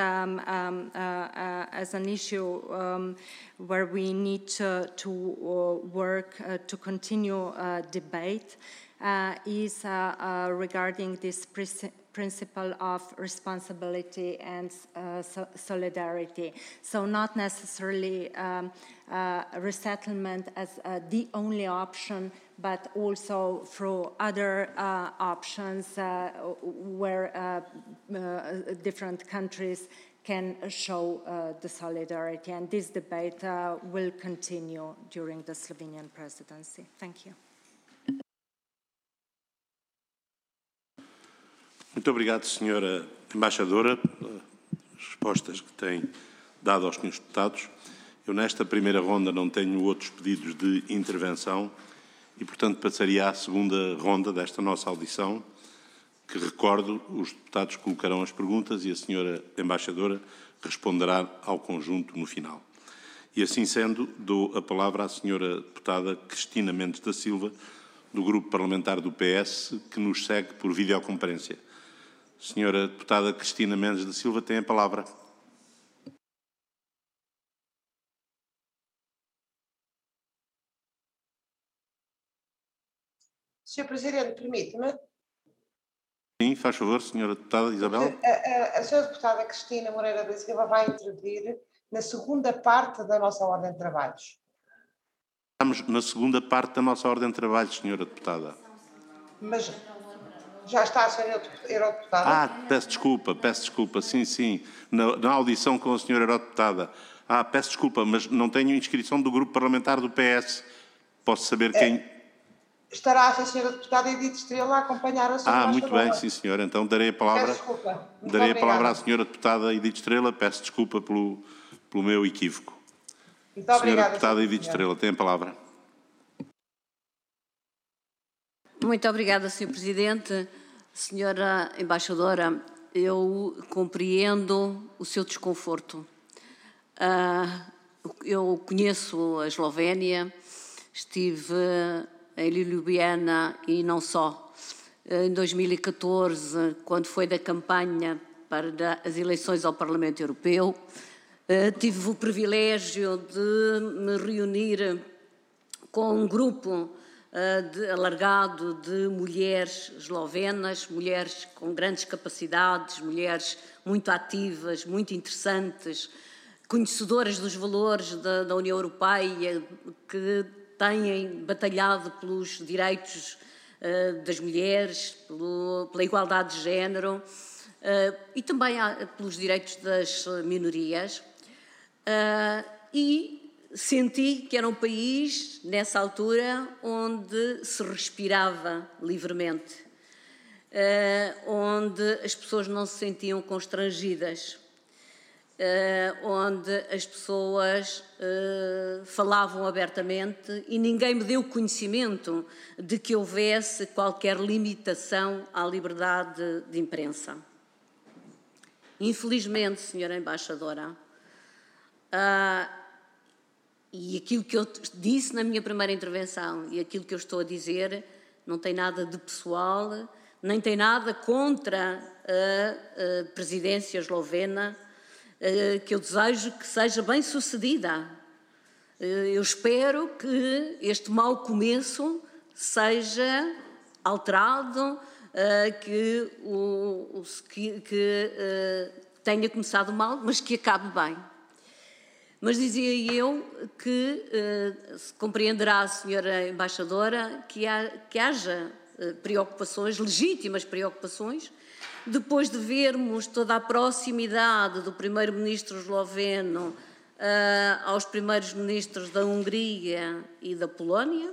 as an issue where we need to work to continue debate is regarding this principle of responsibility and solidarity. So not necessarily resettlement as the only option, but also through other options where different countries can show the solidarity. And this debate will continue during the Slovenian presidency. Thank you. Muito obrigado, Senhora Embaixadora, pelas respostas que tem dado aos senhores deputados. Eu, nesta primeira ronda, não tenho outros pedidos de intervenção e, portanto, passaria à segunda ronda desta nossa audição, que, recordo, os deputados colocarão as perguntas e a Senhora Embaixadora responderá ao conjunto no final. E, assim sendo, dou a palavra à Senhora Deputada Cristina Mendes da Silva, do Grupo Parlamentar do PS, que nos segue por videoconferência. Senhora Deputada Cristina Mendes da Silva tem a palavra. Sr. Presidente, permite-me? Sim, faz favor, Senhora Deputada Isabel. A Sra. Deputada Cristina Moreira da Silva vai intervir na segunda parte da nossa ordem de trabalhos. Estamos na segunda parte da nossa ordem de trabalhos, Senhora Deputada. Mas já está a Sra. Eurodeputada? Peço desculpa, sim. Na audição com a Senhora Eurodeputada. Peço desculpa, mas não tenho inscrição do Grupo Parlamentar do PS. Posso saber quem... Estará a Sra. Deputada Edith Estrela a acompanhar a Sra. Muito bem, sim, senhora. Então darei a palavra... Peço desculpa. Darei a palavra à Sra. Deputada Edith Estrela. Peço desculpa pelo meu equívoco. Muito obrigada, Sra. Deputada Edith Estrela, tem a palavra. Muito obrigada, Sr. Presidente. Senhora Embaixadora, eu compreendo o seu desconforto. Eu conheço a Eslovénia, estive em Ljubljana e não só. Em 2014, quando foi da campanha para as eleições ao Parlamento Europeu, tive o privilégio de me reunir com um grupo alargado de mulheres eslovenas, mulheres com grandes capacidades, mulheres muito ativas, muito interessantes, conhecedoras dos valores da União Europeia, que têm batalhado pelos direitos das mulheres, pela igualdade de género e também pelos direitos das minorias. E senti que era um país, nessa altura, onde se respirava livremente, onde as pessoas não se sentiam constrangidas, onde as pessoas falavam abertamente e ninguém me deu conhecimento de que houvesse qualquer limitação à liberdade de imprensa. Infelizmente, Senhora Embaixadora, e aquilo que eu disse na minha primeira intervenção e aquilo que eu estou a dizer não tem nada de pessoal, nem tem nada contra a presidência eslovena, que eu desejo que seja bem sucedida. Eu espero que este mau começo seja alterado, que tenha começado mal, mas que acabe bem. Mas dizia eu que compreenderá a Senhora Embaixadora que haja preocupações, legítimas preocupações, depois de vermos toda a proximidade do primeiro-ministro esloveno aos primeiros ministros da Hungria e da Polónia,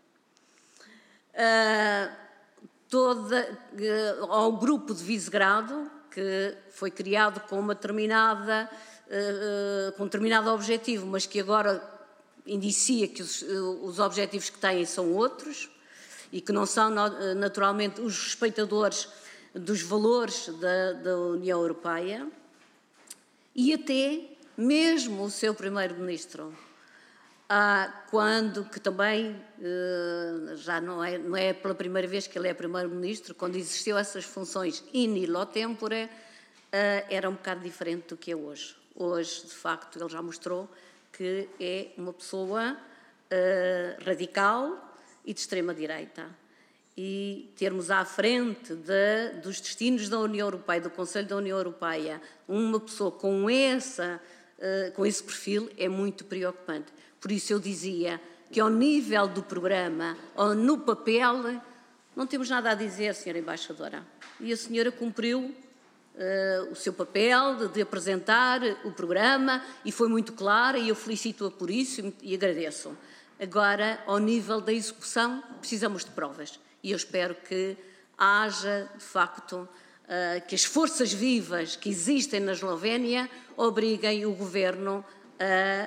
ao grupo de Visegrado, que foi criado com um determinado objetivo, mas que agora indicia que os objetivos que têm são outros e que não são naturalmente os respeitadores dos valores da União Europeia, e até mesmo o seu primeiro-ministro, quando, que também já não é pela primeira vez que ele é primeiro-ministro, quando existiu essas funções in illo tempore, era um bocado diferente do que é hoje. Hoje, de facto, ele já mostrou que é uma pessoa radical e de extrema-direita. E termos à frente dos destinos da União Europeia, do Conselho da União Europeia, uma pessoa com esse perfil é muito preocupante. Por isso eu dizia que ao nível do programa, ou no papel, não temos nada a dizer, Sra. Embaixadora. E a senhora cumpriu o seu papel de apresentar o programa e foi muito clara e eu felicito-a por isso e agradeço. Agora, ao nível da execução, precisamos de provas. E eu espero que haja, de facto, que as forças vivas que existem na Eslovénia obriguem o Governo a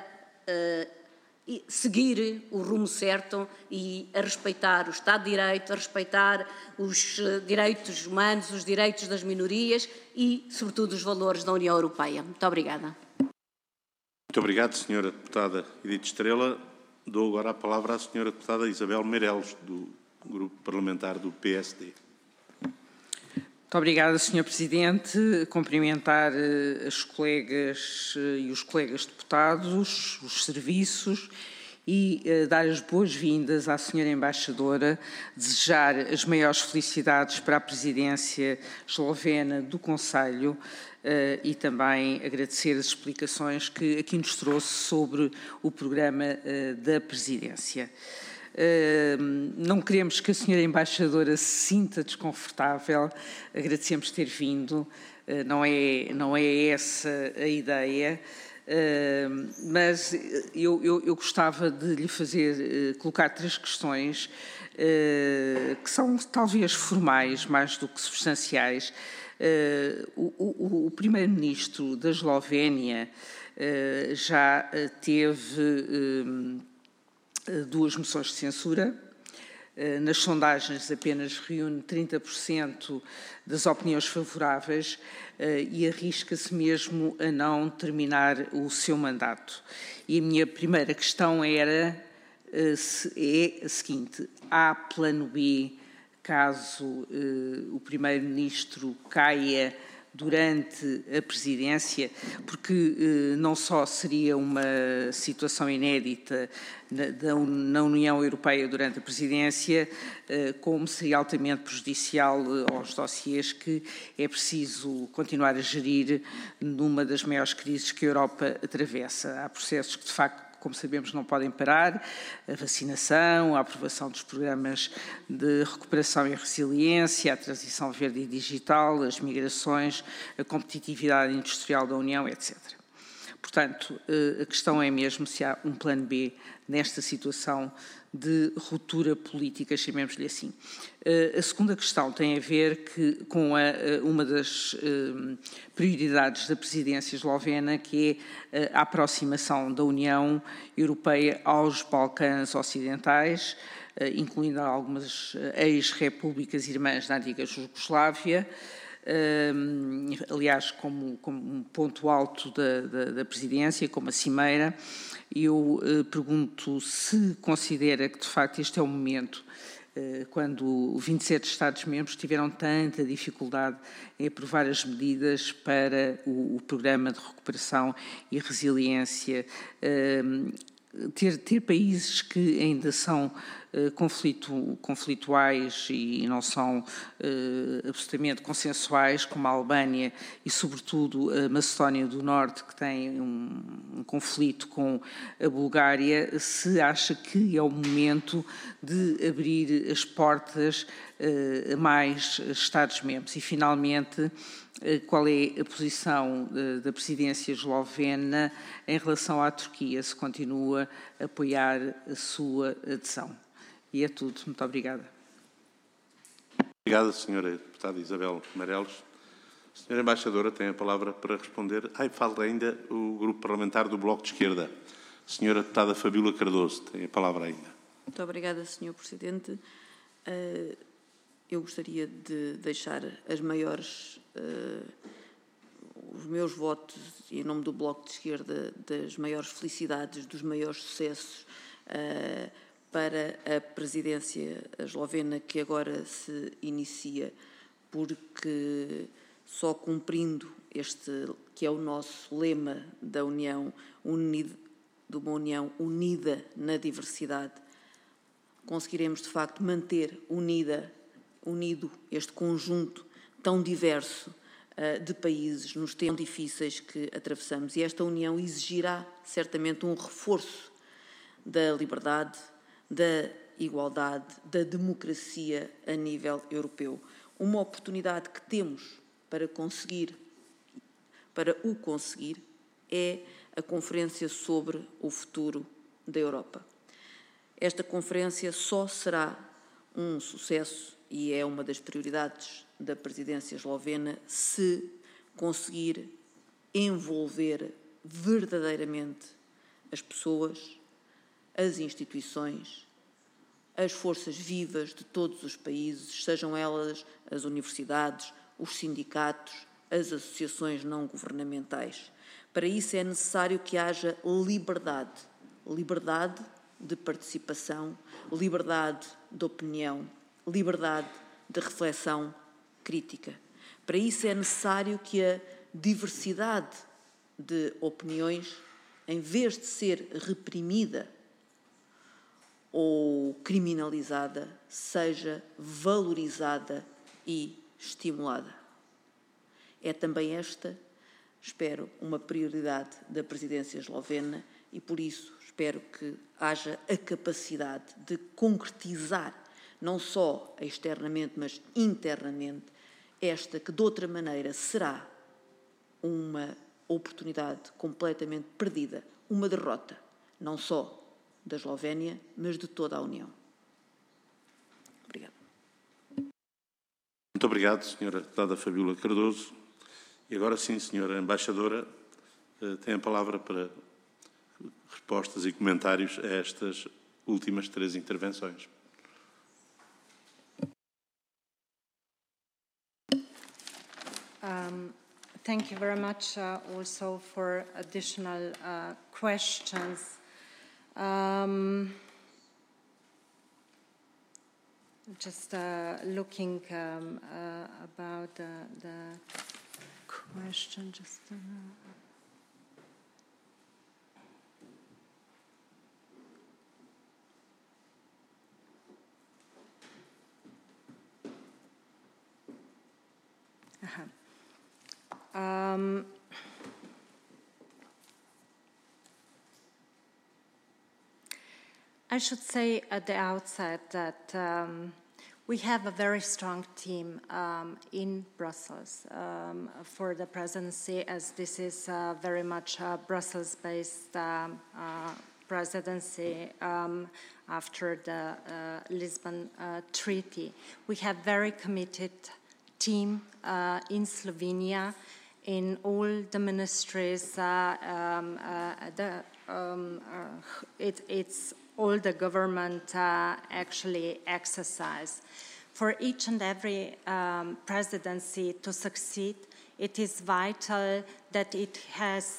seguir o rumo certo e a respeitar o Estado de Direito, a respeitar os direitos humanos, os direitos das minorias e, sobretudo, os valores da União Europeia. Muito obrigada. Muito obrigado, Sra. Deputada Edith Estrela. Dou agora a palavra à Sra. Deputada Isabel Meireles, do Grupo Parlamentar do PSD. Muito obrigada, Sr. Presidente. Cumprimentar as colegas e os colegas deputados, os serviços e dar as boas-vindas à Sra. Embaixadora, desejar as maiores felicidades para a presidência eslovena do Conselho e também agradecer as explicações que aqui nos trouxe sobre o programa da presidência. Não queremos que a Sra. Embaixadora se sinta desconfortável, agradecemos ter vindo, não é essa a ideia, mas eu gostava de lhe colocar 3 questões que são talvez formais mais do que substanciais. O primeiro-ministro da Eslovénia já teve 2 moções de censura. Nas sondagens apenas reúne 30% das opiniões favoráveis e arrisca-se mesmo a não terminar o seu mandato. E a minha primeira questão é a seguinte: há plano B caso o primeiro-ministro caia durante a presidência, porque não só seria uma situação inédita na União Europeia durante a presidência, como seria altamente prejudicial aos dossiês que é preciso continuar a gerir numa das maiores crises que a Europa atravessa. Há processos que, de facto, como sabemos, não podem parar: a vacinação, a aprovação dos programas de recuperação e resiliência, a transição verde e digital, as migrações, a competitividade industrial da União, etc. Portanto, a questão é mesmo se há um plano B nesta situação de ruptura política, chamemos-lhe assim. A segunda questão tem a ver com uma das prioridades da presidência eslovena, que é a aproximação da União Europeia aos Balcãs Ocidentais, incluindo algumas ex-repúblicas irmãs da antiga Jugoslávia. Aliás, como um ponto alto da presidência, como a cimeira. Eu pergunto se considera que, de facto, este é o momento, quando 27 Estados-membros tiveram tanta dificuldade em aprovar as medidas para o programa de recuperação e resiliência, ter países que ainda são conflituais e não são absolutamente consensuais, como a Albânia e, sobretudo, a Macedónia do Norte, que tem um conflito com a Bulgária, se acha que é o momento de abrir as portas a mais Estados-membros. E, finalmente, qual é a posição da presidência eslovena em relação à Turquia? Se continua a apoiar a sua adesão? E é tudo. Muito obrigada. Obrigada, Sra. Deputada Isabel Meireles. Sra. Embaixadora tem a palavra para responder. Falta ainda o Grupo Parlamentar do Bloco de Esquerda. Senhora Deputada Fabíola Cardoso, tem a palavra ainda. Muito obrigada, Sr. Presidente. Eu gostaria de deixar os meus votos, em nome do Bloco de Esquerda, das maiores felicidades, dos maiores sucessos para a presidência eslovena que agora se inicia, porque só cumprindo este, que é o nosso lema da União, de uma União unida na diversidade, conseguiremos de facto manter unido este conjunto tão diverso de países nos tempos difíceis que atravessamos. E esta união exigirá certamente um reforço da liberdade, da igualdade, da democracia a nível europeu. Uma oportunidade que temos para o conseguir é a Conferência sobre o Futuro da Europa. Esta conferência só será um sucesso e é uma das prioridades da presidência eslovena se conseguir envolver verdadeiramente as pessoas, as instituições, as forças vivas de todos os países, sejam elas as universidades, os sindicatos, as associações não governamentais. Para isso é necessário que haja liberdade de participação, liberdade de opinião, liberdade de reflexão crítica. Para isso é necessário que a diversidade de opiniões, em vez de ser reprimida ou criminalizada, seja valorizada e estimulada. É também esta, espero, uma prioridade da presidência eslovena e, por isso, espero que haja a capacidade de concretizar, não só externamente, mas internamente, esta que, de outra maneira, será uma oportunidade completamente perdida, uma derrota, não só da Eslovénia, mas de toda a União. Obrigada. Muito obrigado, Sra. Deputada Fabíola Cardoso. E agora sim, Sra. Embaixadora, tem a palavra para respostas e comentários a estas últimas 3 intervenções. Thank you very much also for additional questions. Just looking about the question, just I should say at the outset that we have a very strong team in Brussels for the presidency, as this is very much a Brussels-based presidency after the Lisbon Treaty. We have very committed team in Slovenia, in all the ministries. It's all the government actually exercise. For each and every presidency to succeed, it is vital that it has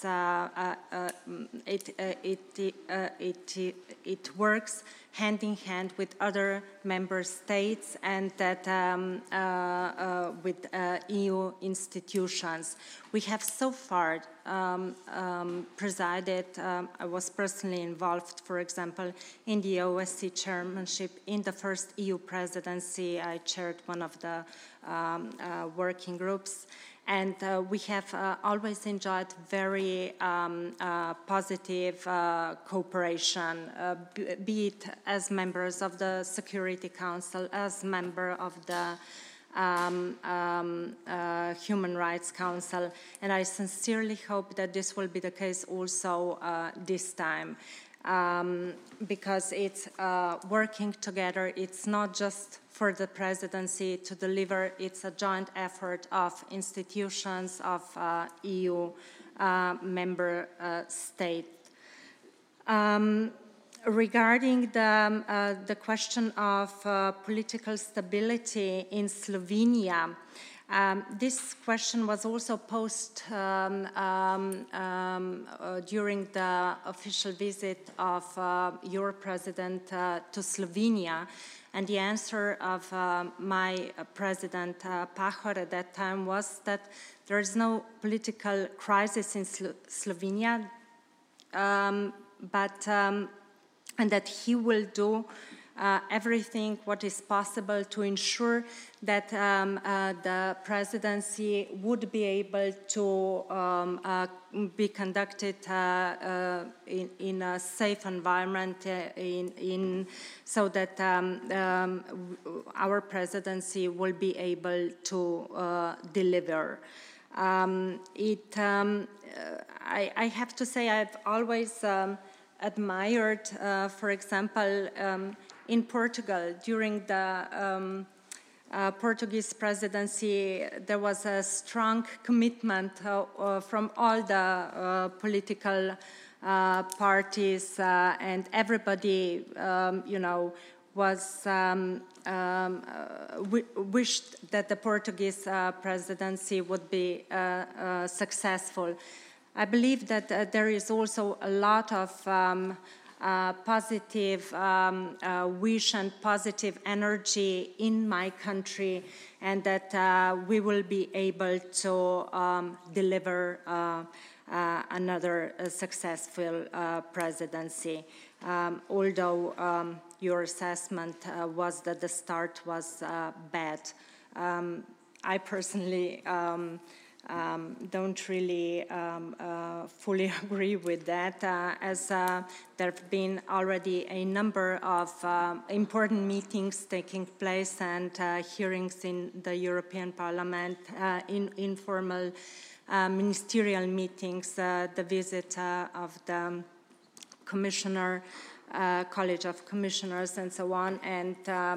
it works hand in hand with other member states and that with EU institutions. We have so far presided, I was personally involved, for example, in the OSCE chairmanship. In the first EU presidency, I chaired one of the working groups. And we have always enjoyed very positive cooperation, be it as members of the Security Council, as member of the Human Rights Council. And I sincerely hope that this will be the case also this time. Because it's working together, it's not just for the presidency to deliver, it's a joint effort of institutions, of EU member states. Regarding the question of political stability in Slovenia, this question was also posed during the official visit of your president to Slovenia, and the answer of my president Pahor at that time was that there is no political crisis in Slovenia, and that he will do everything what is possible to ensure that the presidency would be able to be conducted in a safe environment, so that our presidency will be able to deliver. I have to say I've always admired, for example, in Portugal, during the Portuguese presidency, there was a strong commitment from all the political parties, and everybody, was wished that the Portuguese presidency would be successful. I believe that there is also a lot of positive wish and positive energy in my country, and that we will be able to deliver another successful presidency. Although your assessment was that the start was bad. I personally don't really fully agree with that, as there have been already a number of important meetings taking place and hearings in the European Parliament, in informal ministerial meetings, the visit of the Commissioner, College of Commissioners, and so on, and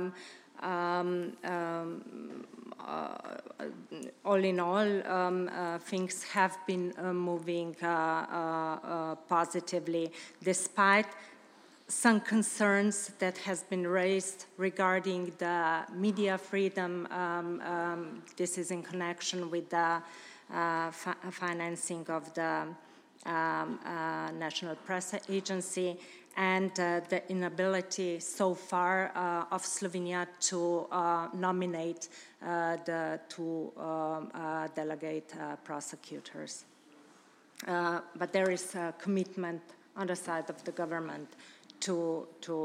all in all, things have been moving positively, despite some concerns that has been raised regarding the media freedom. This is in connection with the financing of the National Press Agency, and the inability so far of Slovenia to nominate the two delegate prosecutors. But there is a commitment on the side of the government to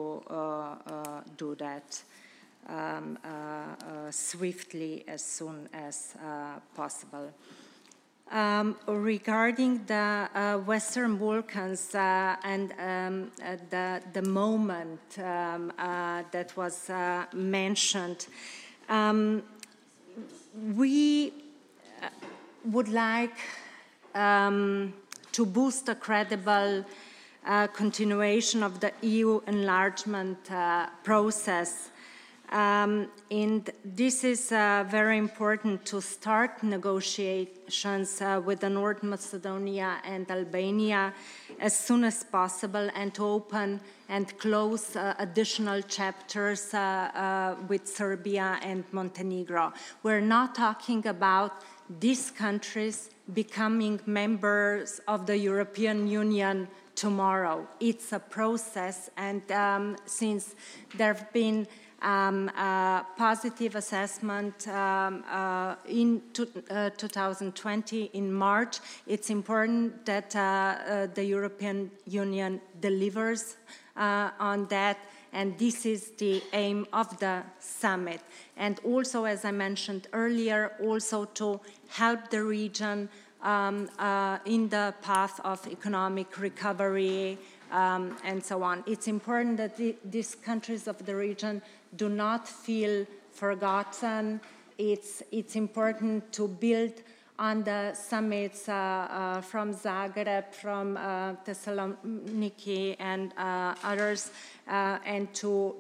do that swiftly, as soon as possible. Regarding the Western Balkans and the moment that was mentioned, we would like to boost a credible continuation of the EU enlargement process. And this is very important to start negotiations with the North Macedonia and Albania as soon as possible, and to open and close additional chapters with Serbia and Montenegro. We're not talking about these countries becoming members of the European Union tomorrow. It's a process, and since there have been positive assessment in 2020 in March, it's important that the European Union delivers on that, and this is the aim of the summit. And also, as I mentioned earlier, also to help the region in the path of economic recovery, and so on. It's important that these countries of the region do not feel forgotten. It's important to build on the summits from Zagreb, from Thessaloniki, and others, and to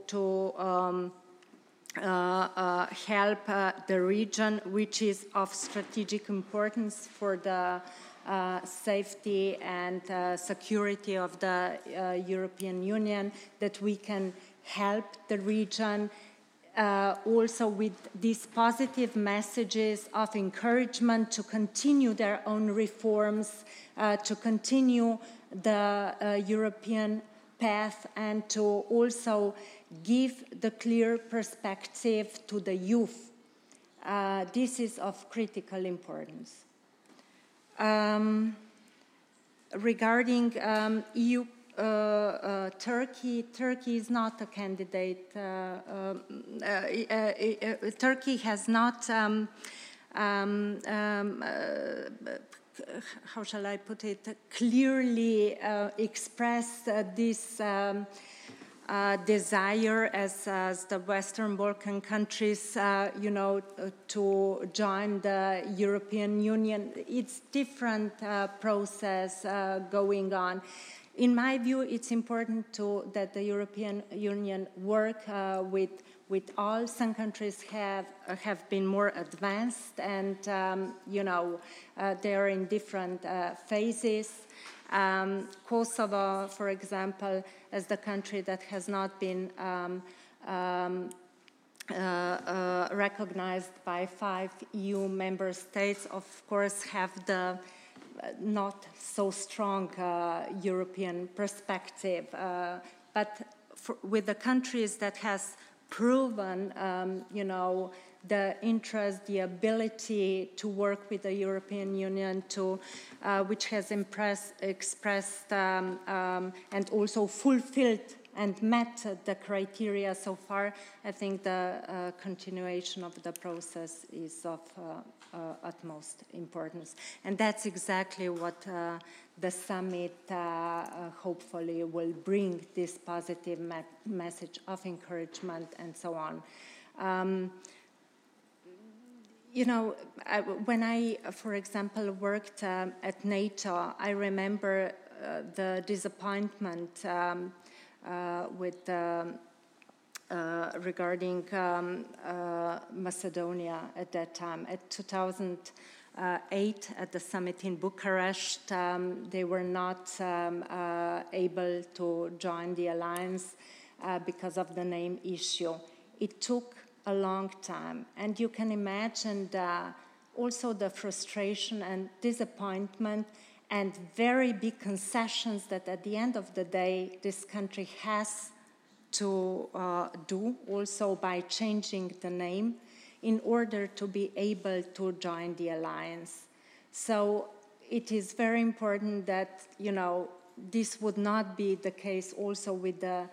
help the region, which is of strategic importance for the safety and security of the European Union, that we can help the region also with these positive messages of encouragement to continue their own reforms, to continue the European path, and to also give the clear perspective to the youth. This is of critical importance. Regarding EU Turkey is not a candidate. Turkey has not, how shall I put it, clearly expressed this desire as the Western Balkan countries, to join the European Union. It's different process going on. In my view, it's important that the European Union work with all. Some countries have been more advanced, and they are in different phases. Kosovo, for example, as the country that has not been recognized by 5 EU member states, of course, have the not so strong European perspective. But with the countries that has proven, the interest, the ability to work with the European Union, which has expressed and also fulfilled and met the criteria so far, I think the continuation of the process is of utmost importance. And that's exactly what the summit hopefully will bring, this positive message of encouragement and so on. When I, for example, worked at NATO, I remember the disappointment with regarding Macedonia at that time. At 2008, at the summit in Bucharest, they were not able to join the alliance because of the name issue. It took a long time, and you can imagine also the frustration and disappointment and very big concessions that at the end of the day this country has to do also by changing the name in order to be able to join the alliance. So it is very important that this would not be the case also with the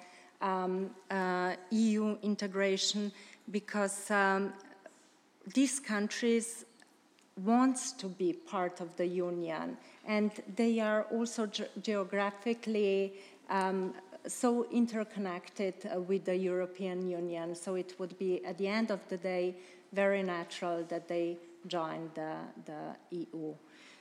EU integration, because these countries want to be part of the Union, and they are also geographically so interconnected with the European Union. So it would be, at the end of the day, very natural that they join the EU.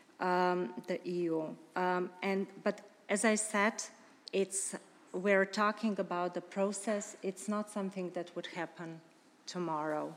But as I said, we're talking about the process. It's not something that would happen tomorrow.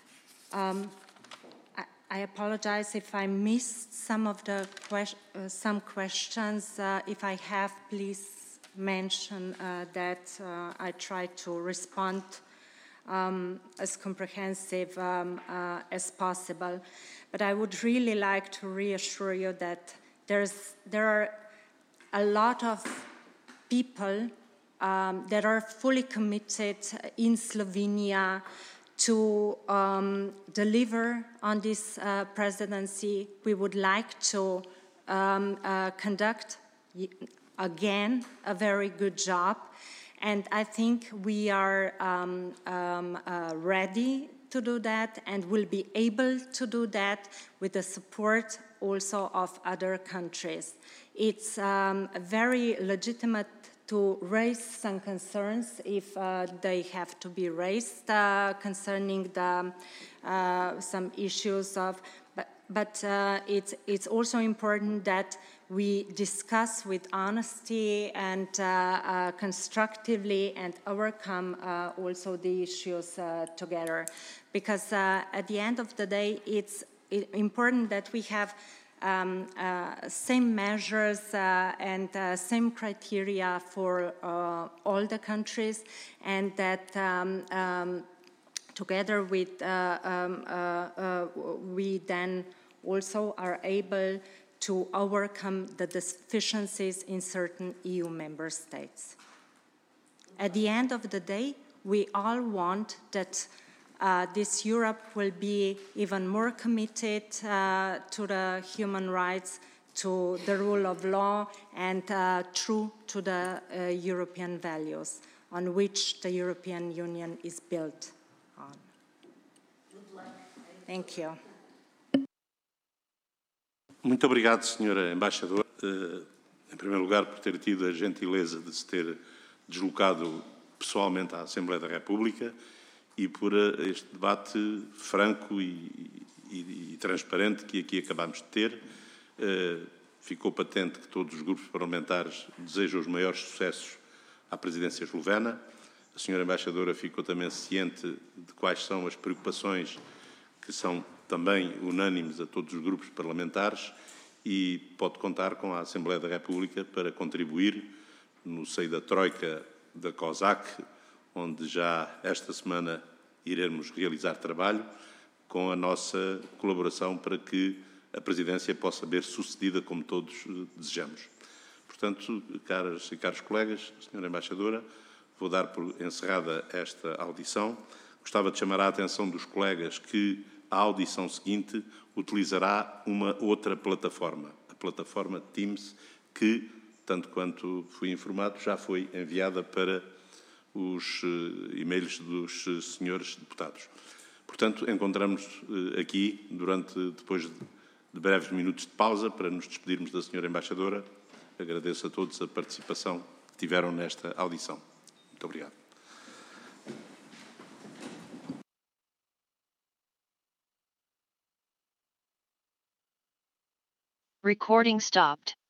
I apologize if I missed some of the some questions. If I have, please mention that I try to respond as comprehensive as possible. But I would really like to reassure you that there are a lot of people that are fully committed in Slovenia to deliver on this presidency. We would like to conduct again a very good job, and I think we are ready to do that, and will be able to do that with the support also of other countries. It's very legitimate to raise some concerns if they have to be raised concerning some issues of, but it's also important that we discuss with honesty and constructively and overcome also the issues together. Because at the end of the day, it's important that we have same measures and same criteria for all the countries, and that together with we then also are able to overcome the deficiencies in certain EU member states. At the end of the day, we all want that this Europe will be even more committed to the human rights, to the rule of law, and true to the European values on which the European Union is built on. Thank you. Muito obrigado, Sra. Embaixadora, em primeiro lugar, por ter tido a gentileza de se ter deslocado pessoalmente à Assembleia da República e por este debate franco e transparente que aqui acabamos de ter. Ficou patente que todos os grupos parlamentares desejam os maiores sucessos à presidência eslovena. A Sra. Embaixadora ficou também ciente de quais são as preocupações que são também unânimes a todos os grupos parlamentares e pode contar com a Assembleia da República para contribuir no seio da Troika da COSAC, onde já esta semana iremos realizar trabalho, com a nossa colaboração para que a presidência possa ser sucedida como todos desejamos. Portanto, caras e caros colegas, Sra. Embaixadora, vou dar por encerrada esta audição. Gostava de chamar a atenção dos colegas que a audição seguinte utilizará uma outra plataforma, a plataforma Teams, que, tanto quanto fui informado, já foi enviada para os e-mails dos senhores deputados. Portanto, encontramos aqui, depois de breves minutos de pausa, para nos despedirmos da Sra. Embaixadora. Agradeço a todos a participação que tiveram nesta audição. Muito obrigado. Recording stopped.